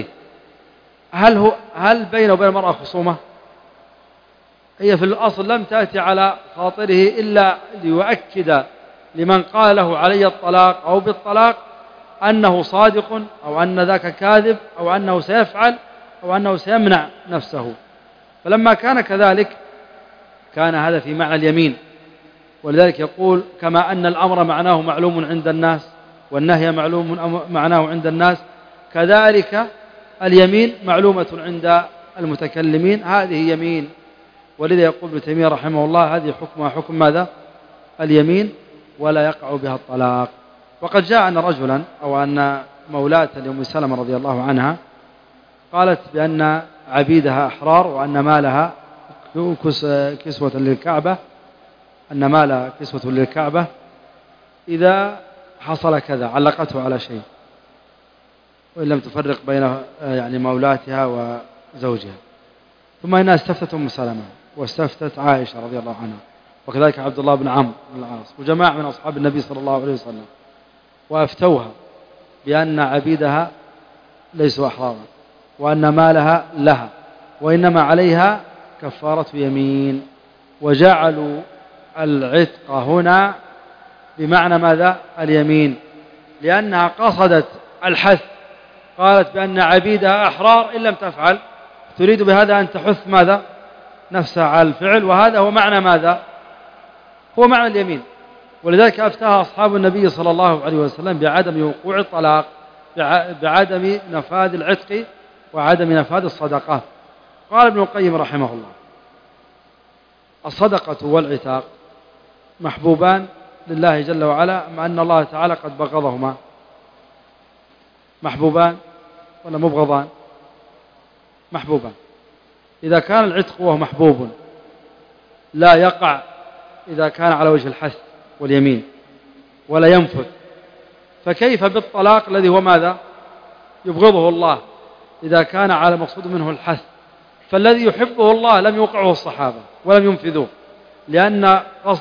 هل بينه وبين المرأة خصومة؟ هي في الأصل لم تأتي على خاطره إلا ليؤكد لمن قال له علي الطلاق أو بالطلاق أنه صادق أو أن ذاك كاذب أو أنه سيفعل أو أنه سيمنع نفسه. فلما كان كذلك كان هذا في معنى اليمين. ولذلك يقول كما أن الأمر معناه معلوم عند الناس والنهي معلوم معناه عند الناس كذلك اليمين معلومة عند المتكلمين. هذه يمين. ولذا يقول ابن تيمية رحمه الله هذه حكمها حكم ماذا؟ اليمين ولا يقع بها الطلاق. وقد جاء أن رجلا أو أن مولاة لأم سلمة رضي الله عنها قالت بأن عبيدها أحرار وأن مالها كسوة للكعبة، أن مالها كسوة للكعبة إذا حصل كذا، علقته على شيء وإن لم تفرق بين يعني مولاتها وزوجها. ثم إنها استفتت أم سلمة واستفتت عائشة رضي الله عنها وكذلك عبد الله بن عمرو بن العاص وجماعة من أصحاب النبي صلى الله عليه وسلم، وأفتوها بأن عبيدها ليسوا أحرارا وأن مالها لها وإنما عليها كفارة يمين. وجعلوا العتق هنا بمعنى ماذا؟ اليمين، لأنها قصدت الحث. قالت بأن عبيدها أحرار إن لم تفعل، تريد بهذا أن تحث ماذا؟ نفسها على الفعل. وهذا هو معنى ماذا؟ هو معنى اليمين. ولذلك أفتاها أصحاب النبي صلى الله عليه وسلم بعدم وقوع الطلاق، بعدم نفاذ العتق وعدم نفاذ الصدقة. قال ابن القيم رحمه الله الصدقة والعتاق محبوبان لله جل وعلا، مع أن الله تعالى قد بغضهما. محبوبان ولا مبغضان؟ محبوبان. إذا كان العتق وهو محبوب لا يقع إذا كان على وجه الحث واليمين ولا ينفذ، فكيف بالطلاق الذي هو ماذا؟ يبغضه الله إذا كان على مقصود منه الحث. فالذي يحبه الله لم يوقعه الصحابة ولم ينفذوه، لأن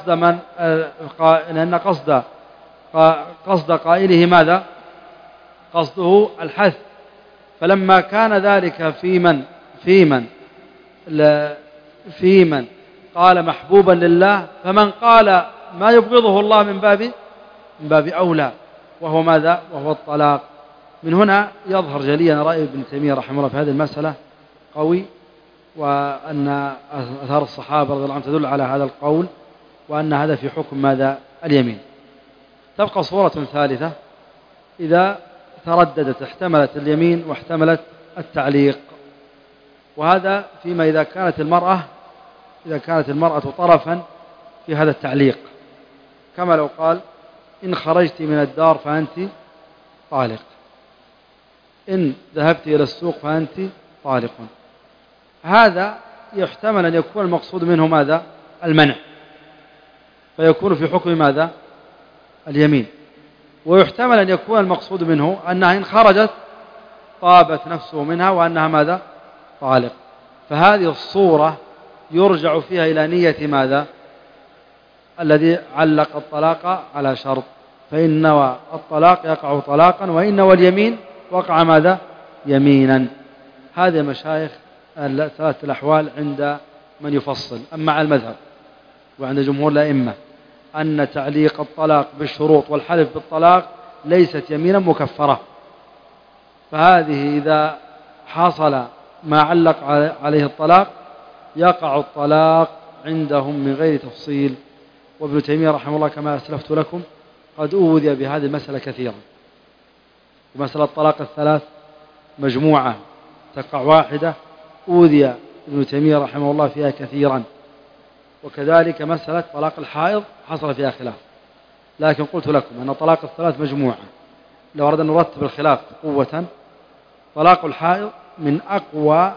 قصد قائله ماذا؟ قصده الحث. فلما كان ذلك في من قال محبوبا لله، فمن قال ما يبغضه الله من باب أولى، وهو ماذا؟ وهو الطلاق. من هنا يظهر جليا رأي ابن تيمية رحمه الله في هذه المسألة قوي، وأن أثار الصحابة رضي الله عنهم تدل على هذا القول، وأن هذا في حكم ماذا؟ اليمين. تبقى صورة ثالثة إذا ترددت، احتملت اليمين واحتملت التعليق. وهذا فيما إذا كانت المرأة طرفا في هذا التعليق، كما لو قال إن خرجت من الدار فأنت طالق، إن ذهبت إلى السوق فأنت طالق. هذا يحتمل أن يكون المقصود منه ماذا؟ المنع، فيكون في حكم ماذا؟ اليمين. ويحتمل أن يكون المقصود منه أنها إن خرجت طابت نفسه منها وأنها ماذا؟ طالق. فهذه الصورة يرجع فيها إلى نية ماذا؟ الذي علق الطلاق على شرط، فإن نوى الطلاق يقع طلاقا، وإن نوى اليمين وقع ماذا؟ يمينا. هذه مشايخ ثلاثة الأحوال عند من يفصل. أما على المذهب وعند جمهور الأئمة أن تعليق الطلاق بالشروط والحلف بالطلاق ليست يمينا مكفرة، فهذه إذا حصل ما علق عليه الطلاق يقع الطلاق عندهم من غير تفصيل. وابن تيمية رحمه الله كما أسلفت لكم قد أوذي بهذه المسألة كثيرا. ومسألة الطلاق الثلاث مجموعة تقع واحدة أوذي ابن تيمية رحمه الله فيها كثيرا. وكذلك مسألة طلاق الحائض حصل فيها خلاف، لكن قلت لكم أن طلاق الثلاث مجموعة. لو أردنا أن نرتب الخلاف قوة، طلاق الحائض من أقوى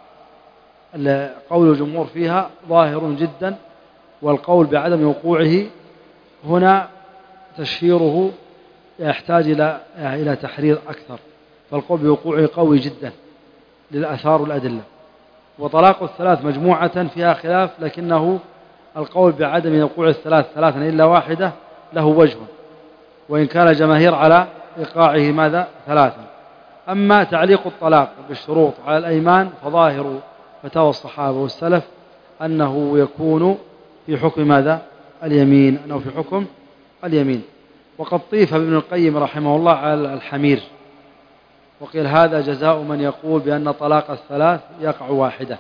قول الجمهور فيها ظاهر جدا، والقول بعدم وقوعه هنا تشهيره يحتاج إلى تحرير أكثر، فالقول بوقوعه قوي جدا للآثار والأدلة. وطلاق الثلاث مجموعة فيها خلاف، لكنه القول بعدم وقوع الثلاث ثلاثا إلا واحدة له وجه، وإن كان الجماهير على إيقاعه ماذا؟ ثلاثا. أما تعليق الطلاق بالشروط على الأيمان فظاهر فتاوى الصحابة والسلف أنه يكون في حكم ماذا؟ اليمين، أنه في حكم اليمين. وقد طيف ابن القيم رحمه الله على الحمير، وقيل هذا جزاء من يقول بأن طلاق الثلاث يقع واحدة.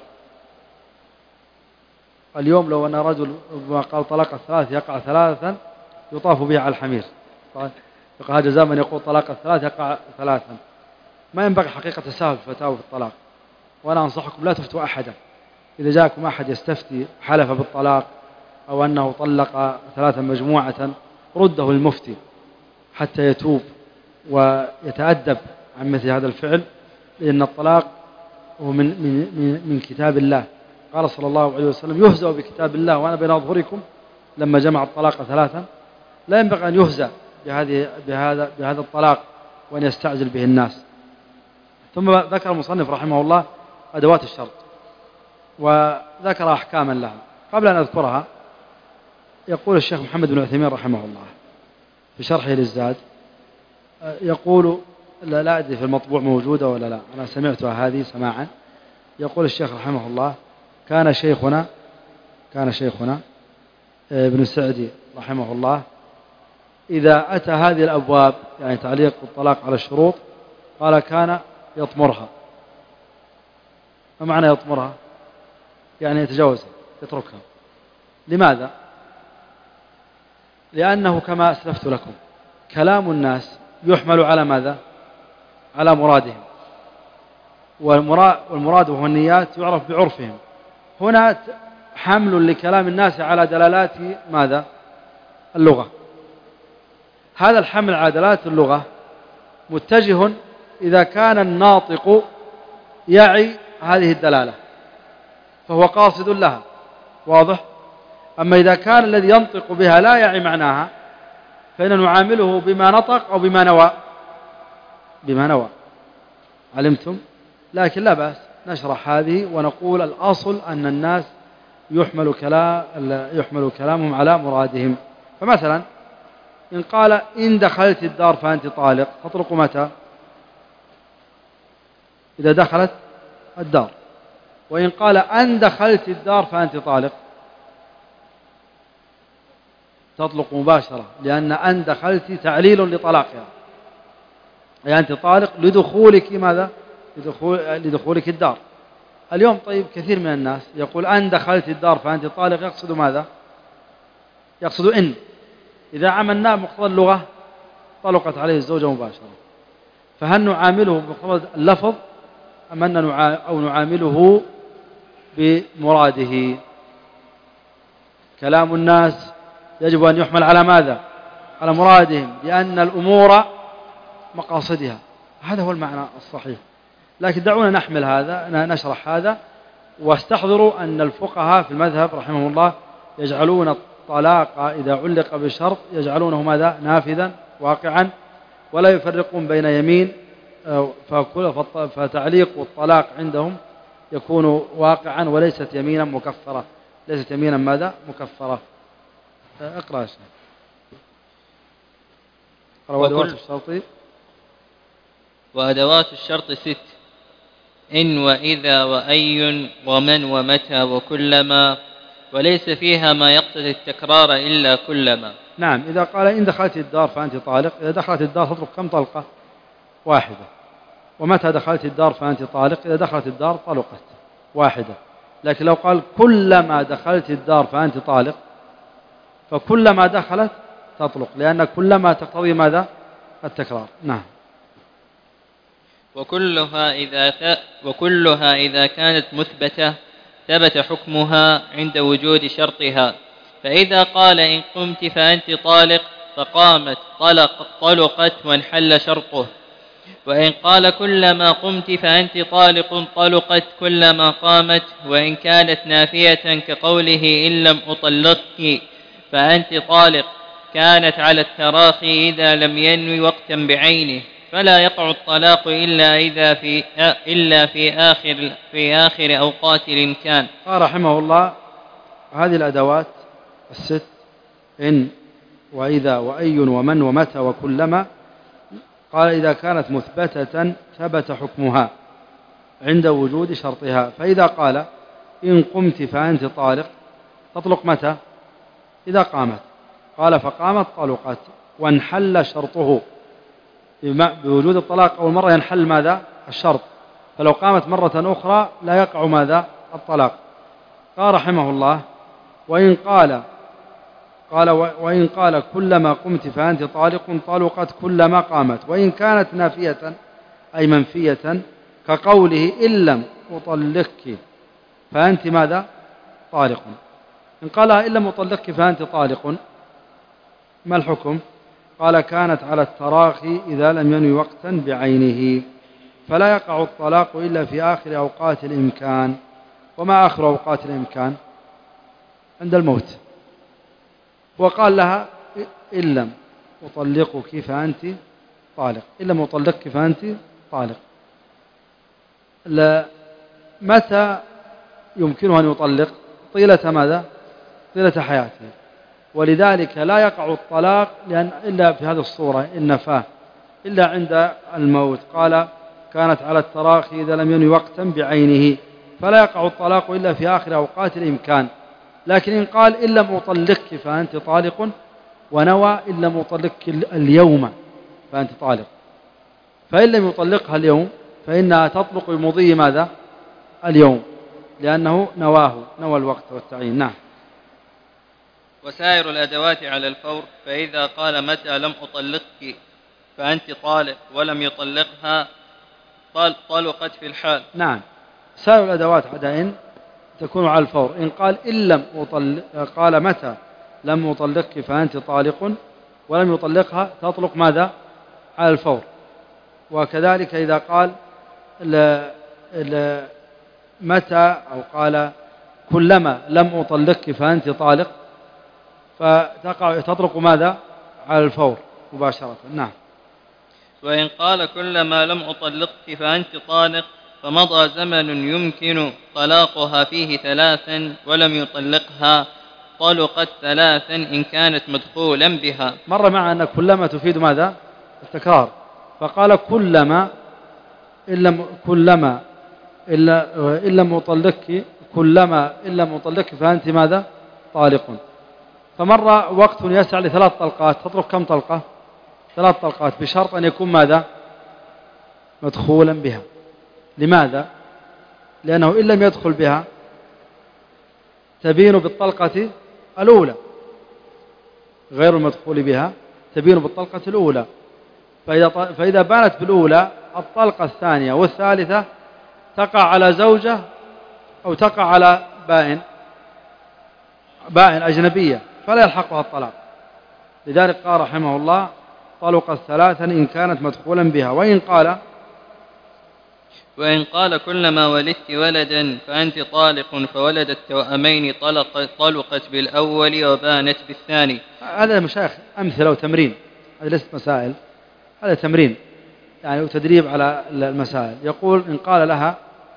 اليوم لو أن رجل قال طلاق الثلاث يقع ثلاثا يطاف به على الحمير، يقول هذا جزاء من يقول طلاق الثلاث يقع ثلاثا. ما ينبغي حقيقة السهل في الفتاوى في الطلاق، وأنا أنصحكم لا تفتوا أحدا. إذا جاءكم أحد يستفتي حلف بالطلاق أو أنه طلق ثلاثا مجموعة رده المفتي حتى يتوب ويتأدب عن مثل هذا الفعل، لأن الطلاق هو من كتاب الله. قال صلى الله عليه وسلم يهزأ بكتاب الله وأنا بين أظهركم لما جمع الطلاق ثلاثا. لا ينبغي أن يهزأ بهذا الطلاق وأن يستعجل به الناس. ثم ذكر المصنف رحمه الله أدوات الشرط وذكر أحكاما لها. قبل أن أذكرها يقول الشيخ محمد بن عثيمين رحمه الله في شرحه للزاد، يقول لا أدري في المطبوع موجودة ولا لا، أنا سمعتها هذه سماعا. يقول الشيخ رحمه الله كان شيخنا ابن سعدي رحمه الله إذا أتى هذه الأبواب، يعني تعليق الطلاق على الشروط، قال كان يطمرها. ما معنى يطمرها؟ يعني يتجاوزها، يتركها. لماذا؟ لأنه كما أسلفت لكم كلام الناس يحمل على ماذا؟ على مرادهم، والمراد وهو النيات يعرف بعرفهم. هنا حمل لكلام الناس على دلالات ماذا؟ اللغة. هذا الحمل على دلالات اللغة متجه إذا كان الناطق يعي هذه الدلالة فهو قاصد لها، واضح؟ أما إذا كان الذي ينطق بها لا يعي معناها فإن نعامله بما نطق أو بما نوى. علمتم؟ لكن لا بأس نشرح هذه ونقول الأصل أن الناس يحمل كلامهم على مرادهم. فمثلا إن قال إن دخلت الدار فأنت طالق، تطلق متى؟ إذا دخلت الدار. وإن قال أن دخلت الدار فأنت طالق، تطلق مباشرة، لأن أن دخلت تعليل لطلاقها، يعني أنت طالق لدخولك ماذا؟ لدخولك الدار. اليوم طيب كثير من الناس يقول أن دخلت الدار فأنت طالق، يقصد ماذا؟ يقصد إن. إذا عملنا مقتضى اللغة طلقت عليه الزوجة مباشرة. فهل نعامله بمقتضى اللفظ أم أن نعامله بمراده؟ كلام الناس يجب أن يحمل على ماذا؟ على مرادهم، لأن الأمور مقاصدها. هذا هو المعنى الصحيح. لكن دعونا نحمل هذا، نشرح هذا. واستحضروا أن الفقهاء في المذهب رحمه الله يجعلون الطلاق إذا علق بشرط يجعلونه ماذا؟ نافذا واقعا، ولا يفرقون بين يمين، فتعليق الطلاق عندهم يكون واقعا وليست يمينا مكفرة. ليست يمينا ماذا؟ مكفرة. اقرأ شيء. وأدوات الشرط 6: إن وإذا وأي ومن ومتى وكلما، وليس فيها ما يقتضي التكرار إلا كلما. نعم، إذا قال إن دخلت الدار فأنت طالق، إذا دخلت الدار تطلق كم طلقة؟ واحدة. ومتى دخلت الدار فأنت طالق؟ إذا دخلت الدار طلقت واحدة. لكن لو قال كلما دخلت الدار فأنت طالق، فكلما دخلت تطلق، لأن كلما تقتضي ماذا؟ التكرار. نعم. وكلها إذا كانت مثبتة ثبت حكمها عند وجود شرطها. فإذا قال إن قمت فأنت طالق فقامت طلقت وانحل شرطه. وإن قال كلما قمت فأنت طالق طلقت كلما قامت. وإن كانت نافية كقوله إن لم أطلقك فأنت طالق كانت على التراخي إذا لم ينوي وقتا بعينه، فلا يقع الطلاق إلا في آخر أوقات الإمكان. قال رحمه الله هذه الأدوات الست إن وإذا وأي ومن ومتى وكلما، قال إذا كانت مثبتة ثبت حكمها عند وجود شرطها. فإذا قال إن قمت فأنت طالق تطلق متى؟ إذا قامت. قال فقامت طلقت وانحل شرطه، بوجود الطلاق أول مرة ينحل ماذا؟ الشرط. فلو قامت مرة أخرى لا يقع ماذا؟ الطلاق. قال رحمه الله وإن قال كلما قمت فأنت طالق طلقت كلما قامت. وإن كانت نافية أي منفية كقوله إن لم أطلقك فأنت ماذا؟ طالق. إن قالها إن لم أطلقك فأنت طالق ما الحكم؟ قال كانت على التراخي إذا لم ينوي وقتا بعينه، فلا يقع الطلاق إلا في آخر أوقات الإمكان. وما آخر أوقات الإمكان؟ عند الموت. وقال لها إن لم أطلقك فأنت طالق، إن لم أطلقك فأنت طالق. متى يمكنه أن يطلق؟ طيلة ماذا؟ طيلة حياته. ولذلك لا يقع الطلاق إلا في هذه الصورة إن نفاه إلا عند الموت. قال كانت على التراخي إذا لم ينوي وقتا بعينه، فلا يقع الطلاق إلا في آخر أوقات الإمكان. لكن إن قال إن لم أطلقك فأنت طالق ونوى إن لم أطلقك اليوم فأنت طالق، فإن لم يطلقها اليوم فإنها تطلق بمضي ماذا؟ اليوم، لأنه نوى الوقت والتعيين. نعم. وسائر الأدوات على الفور، فإذا قال متى لم أطلقك فأنت طالق ولم يطلقها طلقت في الحال. نعم. سائر الأدوات عدا إن تكون على الفور. إن قال إن لم قال متى لم أطلقك فأنت طالق ولم يطلقها تطلق ماذا؟ على الفور. وكذلك إذا قال متى أو قال كلما لم أطلقك فأنت طالق فتطلق ماذا؟ على الفور مباشرة. نعم. وإن قال كلما لم أطلقك فأنت طالق فمضى زمن يمكن طلاقها فيه 3 ولم يطلقها طلقت 3 إن كانت مدخولا بها. مر مع أن كلما تفيد ماذا؟ التكرار. فقال كلما إن لم أطلقك كلما إن لم أطلقك فأنت ماذا؟ طالق. فمر وقت يسع ل3 طلقات تطلق كم طلقة؟ 3 طلقات بشرط أن يكون ماذا؟ مدخولا بها. لماذا؟ لأنه إن لم يدخل بها تبين بالطلقة الأولى، غير المدخول بها تبين بالطلقة الأولى. فإذا بانت بالأولى الطلقة الثانية والثالثة تقع على زوجة أو تقع على بائن أجنبية فلا يلحقها الطلاق. لذلك قال رحمه الله طلقت 3 إن كانت مدخولا بها. وإن قال كلما ولدت ولدا فأنت طالق فولدت توأمين طلقت بالأول وبانت بالثاني. هذا مشايخ أمثلة وتمرين، هذا ليست مسائل، هذا تمرين يعني وتدريب على المسائل. يقول إن قال لها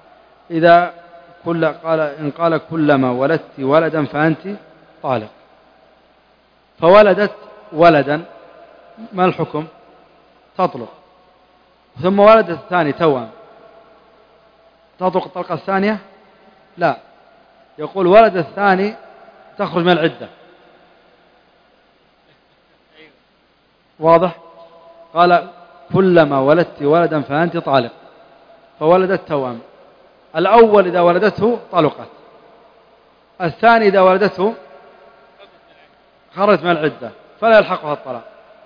إن قال كلما ولدت ولدا فأنت طالق، فولدت ولدا ما الحكم؟ تطلق. ثم ولدت الثاني توأم تطلق الطلقة الثانية؟ لا. يقول ولد الثاني تخرج من العدة. واضح؟ قال كلما ولدت ولدا فأنت طالق فولدت توأم. الأول إذا ولدته طلقت، الثاني إذا ولدته خرجت من العدة فلا يلحقها الطلاق،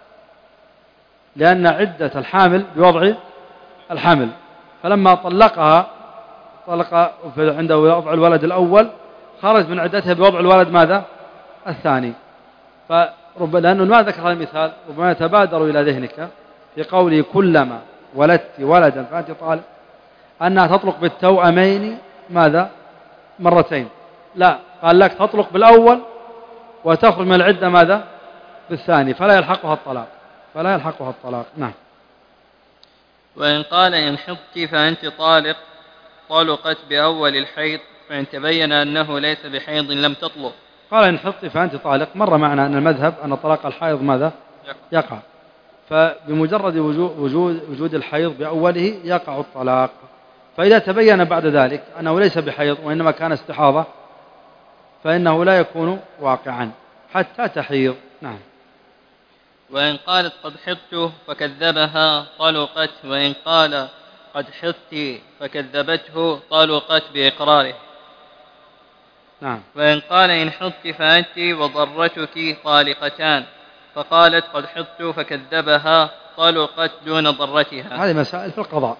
لأن عدة الحامل بوضع الحمل. فلما طلقها طلق عنده وضع الولد الأول خرج من عدتها بوضع الولد ماذا؟ الثاني. لأنه ما ذكر هذا المثال ربما يتبادر إلى ذهنك في قوله كلما ولدت ولدا فأنت طالق أنها تطلق بالتوأمين ماذا؟ مرتين. لا، قال لك تطلق بالأول وتخرج من العدة ماذا؟ بالثاني، فلا يلحقها الطلاق. نعم. وإن قال إن حضت فأنت طالق طلقت بأول الحيض، فإن تبين أنه ليس بحيض لم تطلق. قال إن حضت فأنت طالق، مر معنا أن المذهب أن طلاق الحائض ماذا؟ يقع. فبمجرد وجود الحيض بأوله يقع الطلاق. فإذا تبين بعد ذلك أنه ليس بحيض وإنما كان استحاضة فإنه لا يكون واقعا حتى تحيض. نعم. وإن قالت قد حضت فكذبها طلقت، وإن قال قد حضت فكذبته طلقت بإقراره. نعم. وإن قال إن حضت فأنت وضرتك طالقتان، فقالت قد حضت فكذبها طلقت دون ضرتها. هذه مسائل في القضاء.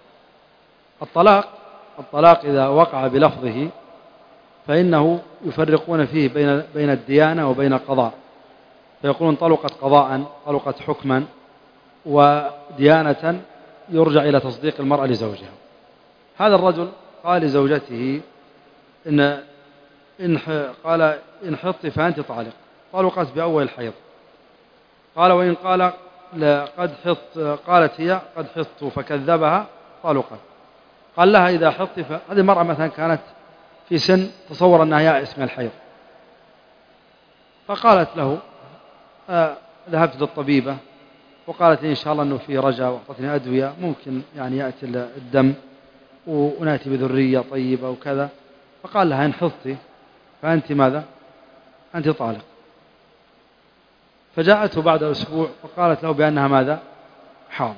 الطلاق إذا وقع بلفظه فإنه يفرقون فيه بين الديانة وبين القضاء، فيقولون طلقت قضاء، طلقت حكما، وديانة يرجع إلى تصديق المرأة لزوجها. هذا الرجل قال لزوجته قال إن حضت فأنت طالق، طلقت بأول الحيض. قال وإن قال قد حضت، قالت هي قد حضت فكذبها طلقت. قال لها إذا حضت هذه المرأة مثلا كانت في سن تصور أنها يائس من الحيض، فقالت له ذهبت للطبيبة وقالت لي إن شاء الله أنه في رجاء وأعطتني أدوية ممكن يعني يأتي الدم ونأتي بذرية طيبة وكذا. فقال لها إن حضت فأنت ماذا؟ أنت طالق. فجاءته بعد أسبوع وقالت له بأنها ماذا؟ حاضت،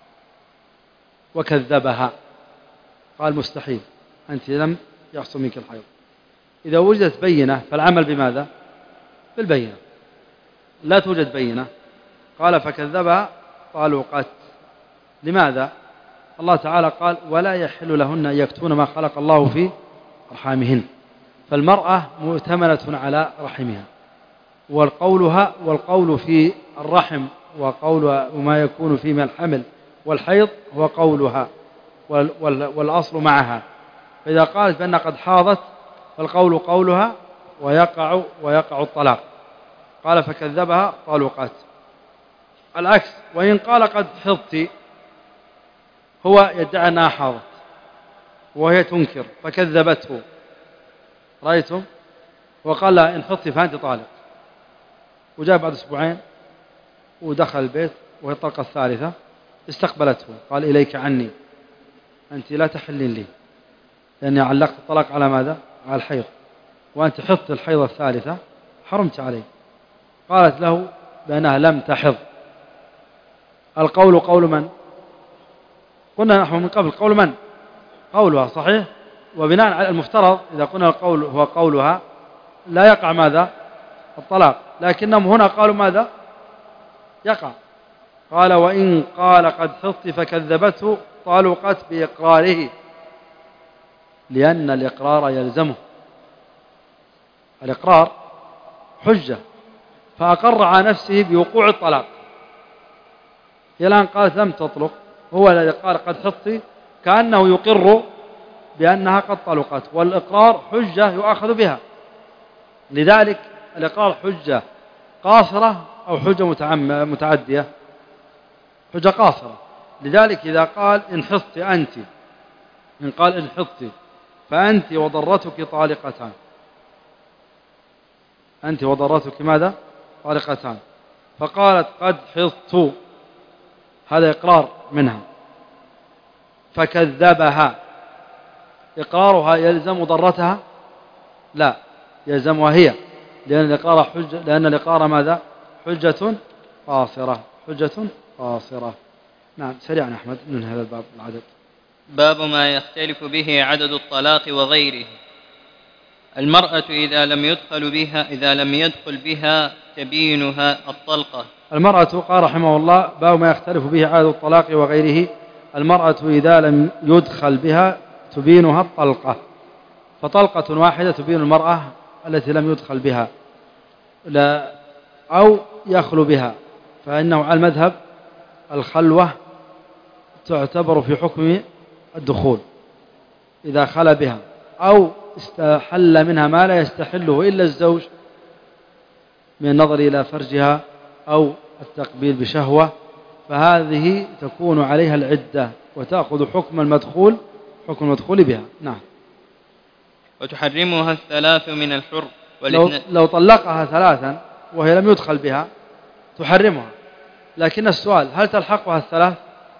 وكذبها. قال مستحيل، أنت لم يحصل منك الحيض. إذا وجدت بينة فالعمل بماذا؟ بالبينة. لا توجد بينة، قال فكذبها طلقت. لماذا؟ الله تعالى قال ولا يحل لهن أن يكتون ما خلق الله في أرحامهن، فالمرأة مؤتمنة على رحمها، والقول في الرحم وما يكون فيه من الحمل والحيض هو قولها والأصل معها. فإذا قالت بأنها قد حاضت فالقول قولها ويقع الطلاق. قال فكذبها طلقت. العكس، وإن قال قد حضت، هو يدعي أنها حاضت وهي تنكر فكذبته، رأيتم؟ وقال لها إن حضت فأنت طالق، وجاء بعد أسبوعين ودخل البيت وهي الطلقة الثالثة، استقبلته قال إليك عني، أنت لا تحلين لي لأني علقت الطلاق على ماذا؟ على الحيض، وأنت حضت الحيض الثالثة حرمت عليه. قالت له بأنها لم تحض. القول قول من؟ قلنا نحن من قبل قول من؟ قولها، صحيح؟ وبناء على المفترض إذا قلنا القول هو قولها لا يقع ماذا؟ الطلاق، لكنهم هنا قالوا ماذا؟ يقع. قال وإن قال قد حضت فكذبته طلقت بإقراره، لأن الإقرار يلزمه، الإقرار حجة، فأقر على نفسه بوقوع الطلاق. هي الآن قالت لم تطلق، هو الذي قال قد حضت كأنه يقر بأنها قد طلقت، والإقرار حجة يؤخذ بها. لذلك الإقرار حجة قاصرة أو حجة متعدية؟ حجة قاصرة. لذلك إذا قال إن حضت أنت، إن قال إن حضت فأنت وضرتك طالقتان، أنت وضرتك ماذا؟ طالقتان، فقالت قد حضت، هذا إقرار منها، فكذبها، إقرارها يلزم ضرتها؟ لا، يلزمها هي، لأن الإقرار حجة، لأن الإقرار ماذا؟ حجة قاصرة. نعم. سريعا أحمد من هذا الباب العدد. باب ما يختلف به عدد الطلاق وغيره. المرأة إذا لم يدخل بها تبينها الطلقة. المرأة قال رحمه الله باب ما يختلف به عدد الطلاق وغيره. المرأة إذا لم يدخل بها تبينها الطلقة، فطلقة واحدة تبين المرأة التي لم يدخل بها. أو يخلو بها، فإنه على المذهب الخلوة تعتبر في حكم الدخول إذا خلى بها، أو استحل منها ما لا يستحله إلا الزوج من النظر إلى فرجها أو التقبيل بشهوة، فهذه تكون عليها العدة وتأخذ حكم المدخول بها. نعم. وتحرمها الثلاث من الحر لو طلقها ثلاثا وهي لم يدخل بها تحرمها، لكن السؤال هل تلحقها الثلاث؟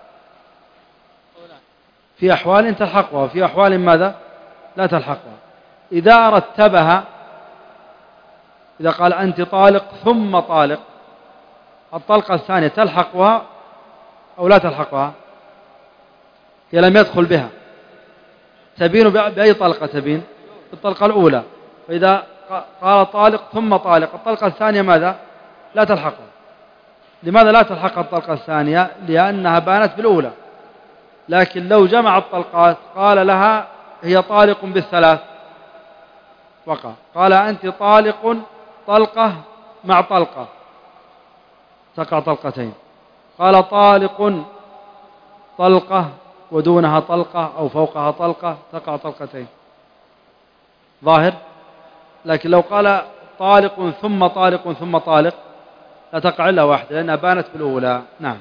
في أحوال تلحقها وفي أحوال ماذا؟ لا تلحقها. إذا رتبها، إذا قال أنت طالق ثم طالق، الطلقة الثانية تلحقها أو لا تلحقها؟ هي لم يدخل بها، تبين بأي طلقة تبين؟ الطلقة الأولى. فإذا قال طالق ثم طالق، الطلقة الثانية ماذا؟ لا تلحقها. لماذا لا تلحق الطلقة الثانية؟ لأنها بانت بالأولى. لكن لو جمع الطلقات قال لها هي طالق بالثلاث وقع، قال أنت طالق طلقة مع طلقة، تقع طلقتين. قال طالق طلقة ودونها طلقة أو فوقها طلقة، تقع طلقتين. ظاهر. لكن لو قال طالق ثم طالق ثم طالق لا تقع إلا واحدة لأنها بانت بالأولى. نعم.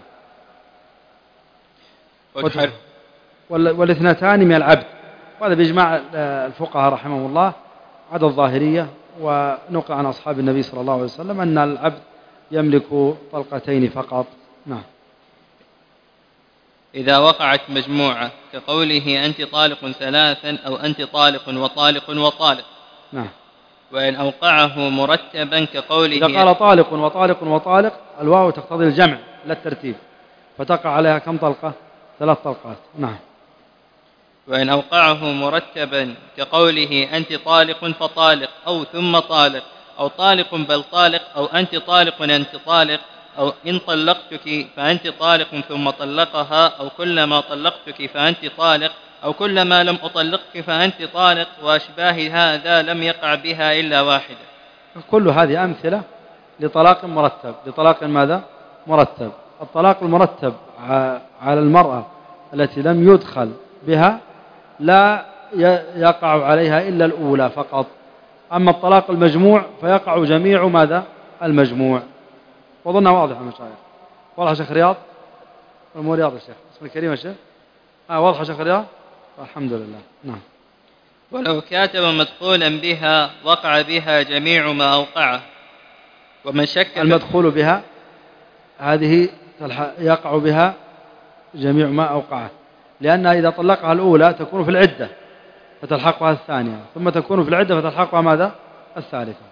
والاثنتان من العبد، وهذا بإجماع الفقهاء رحمه الله عدا الظاهرية، ونقل عن أصحاب النبي صلى الله عليه وسلم أن العبد يملك طلقتين فقط. نعم. إذا وقعت مجموعة كقوله أنت طالق ثلاثا أو أنت طالق وطالق وطالق. نعم. وإن أوقعه مرتبا كقوله إذا قال طالق وطالق وطالق، الواو تقتضي الجمع لا الترتيب، فتقع عليها كم طلقة؟ 3 طلقات. نعم. وإن أوقعه مرتبا كقوله أنت طالق فطالق أو ثم طالق أو طالق بل طالق أو أنت طالق أنت طالق أو إن طلقتك فأنت طالق ثم طلقها أو كلما طلقتك فأنت طالق أو كلما لم أطلقك فأنت طالق وأشباه هذا لم يقع بها إلا واحدة. كل هذه أمثلة لطلاق مرتب. لطلاق ماذا؟ مرتب. الطلاق المرتب على المرأة التي لم يدخل بها لا يقع عليها إلا الأولى فقط. أما الطلاق المجموع فيقع جميع ماذا؟ المجموع. وظنها واضحة مشايخ. واضحة شيخ رياض؟ مو رياض الشيخ، اسم الكريم يا شيخ. واضحة شيخ رياض؟ الحمد لله. نعم. ولو كاتب مدخولا بها وقع بها جميع ما أوقعه. ومن شك المدخول بها هذه يقع بها جميع ما أوقعه، لأنها إذا طلقها الأولى تكون في العدة فتلحقها الثانية، ثم تكون في العدة فتلحقها ماذا؟ الثالثة.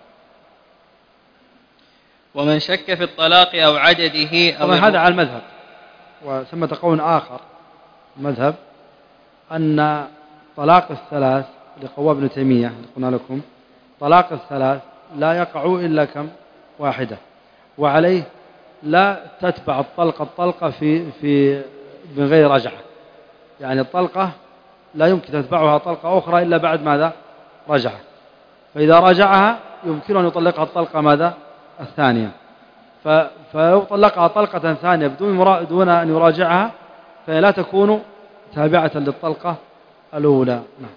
ومن شك في الطلاق أو عدده أو هذا على المذهب. وثمة قول آخر مذهب أن طلاق الثلاث لقوى ابن تيمية قلنا لكم طلاق الثلاث لا يقع إلا كم؟ واحدة. وعليه لا تتبع الطلقة في من غير رجعة، يعني الطلقة لا يمكن تتبعها طلقة أخرى إلا بعد ماذا؟ رجعة. فإذا رجعها يمكن أن يطلقها الطلقة ماذا؟ الثانية. فلو طلقها طلقة ثانية دون أن يراجعها فهي لا تكون تابعة للطلقة الأولى. نعم.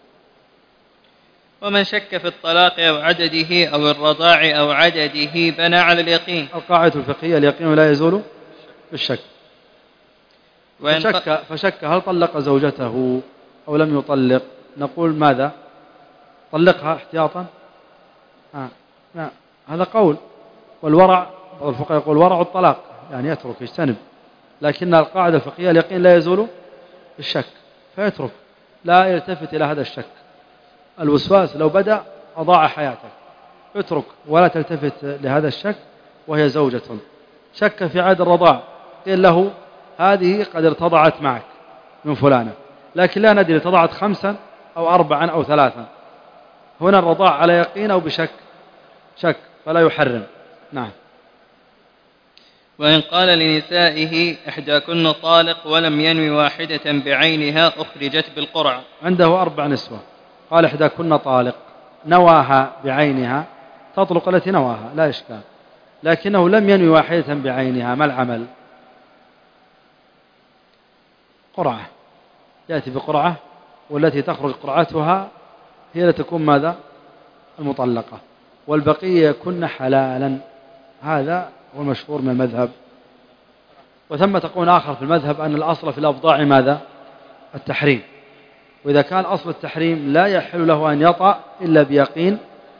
ومن شك في الطلاق أو عدده أو الرضاع أو عدده بنى على اليقين. القاعدة الفقهية اليقين لا يزول بالشك. فشك هل طلق زوجته أو لم يطلق، نقول ماذا؟ طلقها احتياطا. هذا قول. والورع بعض الفقهاء يقول ورع الطلاق يعني يترك يجتنب، لكن القاعدة الفقهية اليقين لا يزول بالشك، فيترك لا يلتفت إلى هذا الشك. الوسواس لو بدأ أضاع حياتك، اترك ولا تلتفت لهذا الشك. وهي زوجة شك في عدد الرضاع، قيل له هذه قد ارتضعت معك من فلانة، لكن لا ندري ارتضعت 5 أو 4 أو 3. هنا الرضاع على يقين أو بشك؟ شك، فلا يحرم. نعم. وإن قال لنسائه إحداكن طالق ولم ينوي واحدة بعينها أخرجت بالقرعة. عنده 4 نسوة، قال إحداكن طالق، نواها بعينها تطلق التي نواها لا إشكال، لكنه لم ينوي واحدة بعينها، ما العمل؟ قرعة، يأتي بقرعة، والتي تخرج قرعتها هي التي تكون ماذا؟ المطلقة، والبقية يكون حلالا. هذا هو المشهور من المذهب. وثم تقول آخر في المذهب أن الأصل في الأبضاع ماذا؟ التحريم، وإذا كان أصل التحريم لا يحل له أن يطأ إلا بيقين،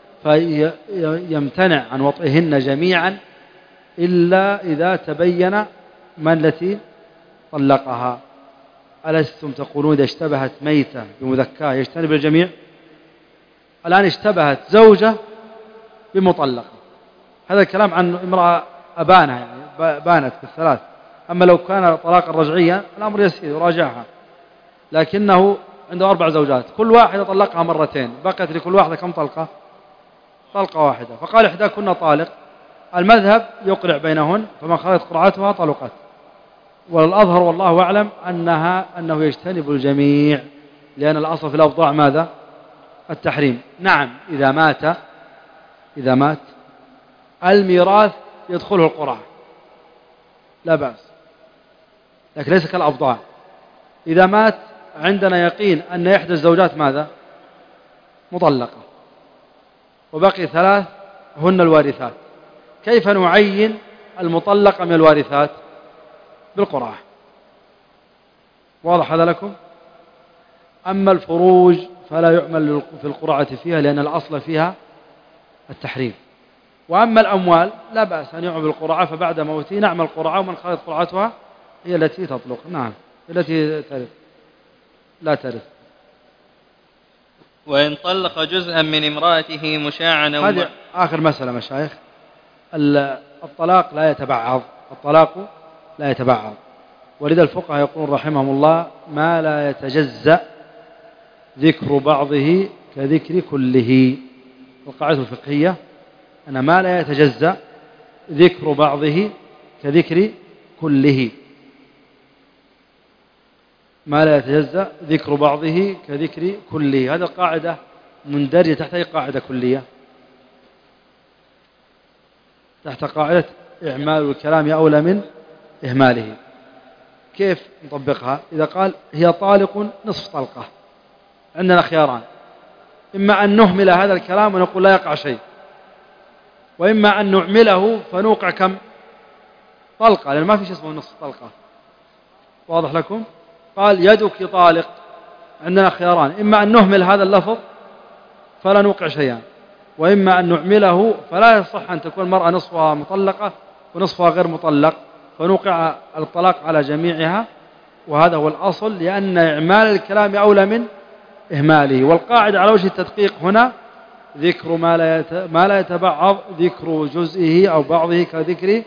فيمتنع عن وطئهن جميعا إلا إذا تبين من التي طلقها. ألستم تقولون إذا اشتبهت ميتة بمذكاة يجتنب الجميع؟ الآن اشتبهت زوجة بمطلقة، هذا الكلام عن امرأة أبانها، يعني بانت بالثلاث. أما لو كان طلاقا رجعيا الأمر يسير يراجعها، لكنه عنده 4 زوجات، كل واحدة طلقها مرتين، بقت لكل واحدة كم طلقة؟ طلقة واحدة. فقال إحداكن طالق، المذهب يقرع بينهن، فمن خرجت قرعتها طلقت. والأظهر والله أعلم أنه يجتنب الجميع، لأن الأصل في الأبضاع ماذا؟ التحريم. نعم، إذا مات الميراث يدخله القرعة لا بأس، لكن ليس كالأبضاع. إذا مات عندنا يقين أن إحدى الزوجات ماذا؟ مطلقة، وبقي 3 هن الوارثات. كيف نعين المطلقة من الوارثات؟ بالقرعة. واضح هذا لكم؟ أما الفروج فلا يعمل في القرعة فيها، لأن الأصل فيها التحريم. وأما الأموال لا بأس أن يعمل بالقرعة، فبعد موته نعمل قرعة، ومن خرجت قرعتها هي التي تطلق. نعم، التي ترث لا ترث. وإن طلق جزءا من امرأته مشاعا هذه آخر مسألة مشايخ. الطلاق لا يتبعض، ولذا الفقهاء يقولون رحمهم الله: ما لا يتجزأ ذكر بعضه كذكر كله. القاعدة الفقهية أن ما لا يتجزأ ذكر بعضه كذكر كله. ما لا يتجزأ ذكر بعضه كذكر كله، هذه القاعدة مندرجة تحت أي قاعدة كلية؟ تحت قاعدة إعمال الكلام أولى من إهماله. كيف نطبقها؟ إذا قال هي طالق نصف طلقة، عندنا خياران: إما أن نهمل هذا الكلام ونقول لا يقع شيء، وإما أن نعمله فنوقع كم؟ طلقة، لأن ما في شيء اسمه نصف طلقة. واضح لكم؟ قال يدك طالق، عندنا خياران: إما أن نهمل هذا اللفظ فلا نوقع شيئا، وإما أن نعمله فلا يصح أن تكون المرأة نصفها مطلقة ونصفها غير مطلق، فنوقع الطلاق على جميعها. وهذا هو الأصل، لأن إعمال الكلام أولى من إهماله. والقاعدة على وجه التدقيق هنا: ذكر ما لا يتبعض ذكر جزئه أو بعضه كذكر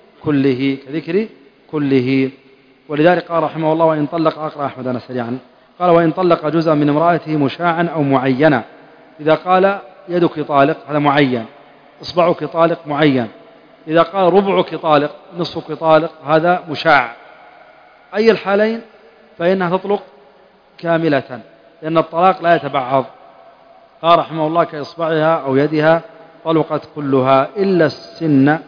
كله. ولذلك قال رحمه الله: وإن طلق، أقرأ أحمد أنا سريعا، قال: وإن طلق جزءا من امرأته مشاعا أو معينا. إذا قال يدك طالق هذا معين، إصبعك طالق معين. إذا قال ربعك طالق، نصفك طالق، هذا مشاع. أي الحالين فإنها تطلق كاملة، لأن الطلاق لا يتبعض. قال رحمه الله: كإصبعها أو يدها طلقت كلها إلا السن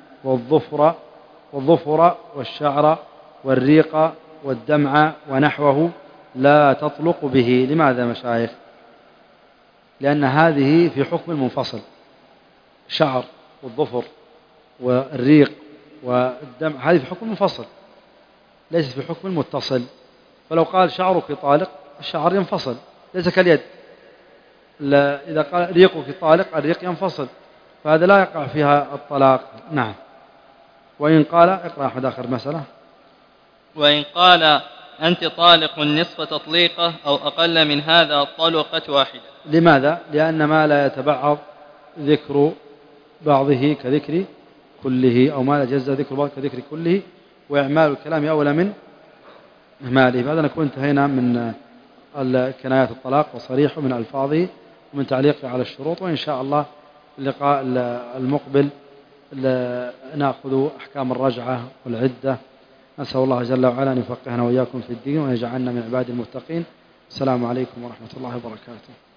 والظفر والشعر والريق والدمع ونحوه لا تطلق به. لماذا مشايخ؟ لأن هذه في حكم منفصل، الشعر والظفر والريق والدمع هذه في حكم منفصل، ليس في حكم متصل. فلو قال شعرك طالق، الشعر ينفصل، ليس كاليد. إذا قال ريقك طالق، الريق ينفصل، فهذا لا يقع فيها الطلاق. نعم. وإن قال، اقرأ أحد آخر مسألة. وإن قال أنت طالق نصف تطليقة أو أقل من هذا طلقت واحدة. لماذا؟ لأن ما لا يتبعض ذكر بعضه كذكر كله، أو ما لا يتجزأ ذكر بعضه كذكر كله، وإعمال الكلام أولى من إهماله. بهذا نكون انتهينا من كنايات الطلاق وصريحه من ألفاظه ومن تعليقه على الشروط. وإن شاء الله اللقاء المقبل نأخذ أحكام الرجعة والعدة. نسأل الله جل وعلا أن يفقهنا وإياكم في الدين ويجعلنا من عباد المتقين. السلام عليكم ورحمة الله وبركاته.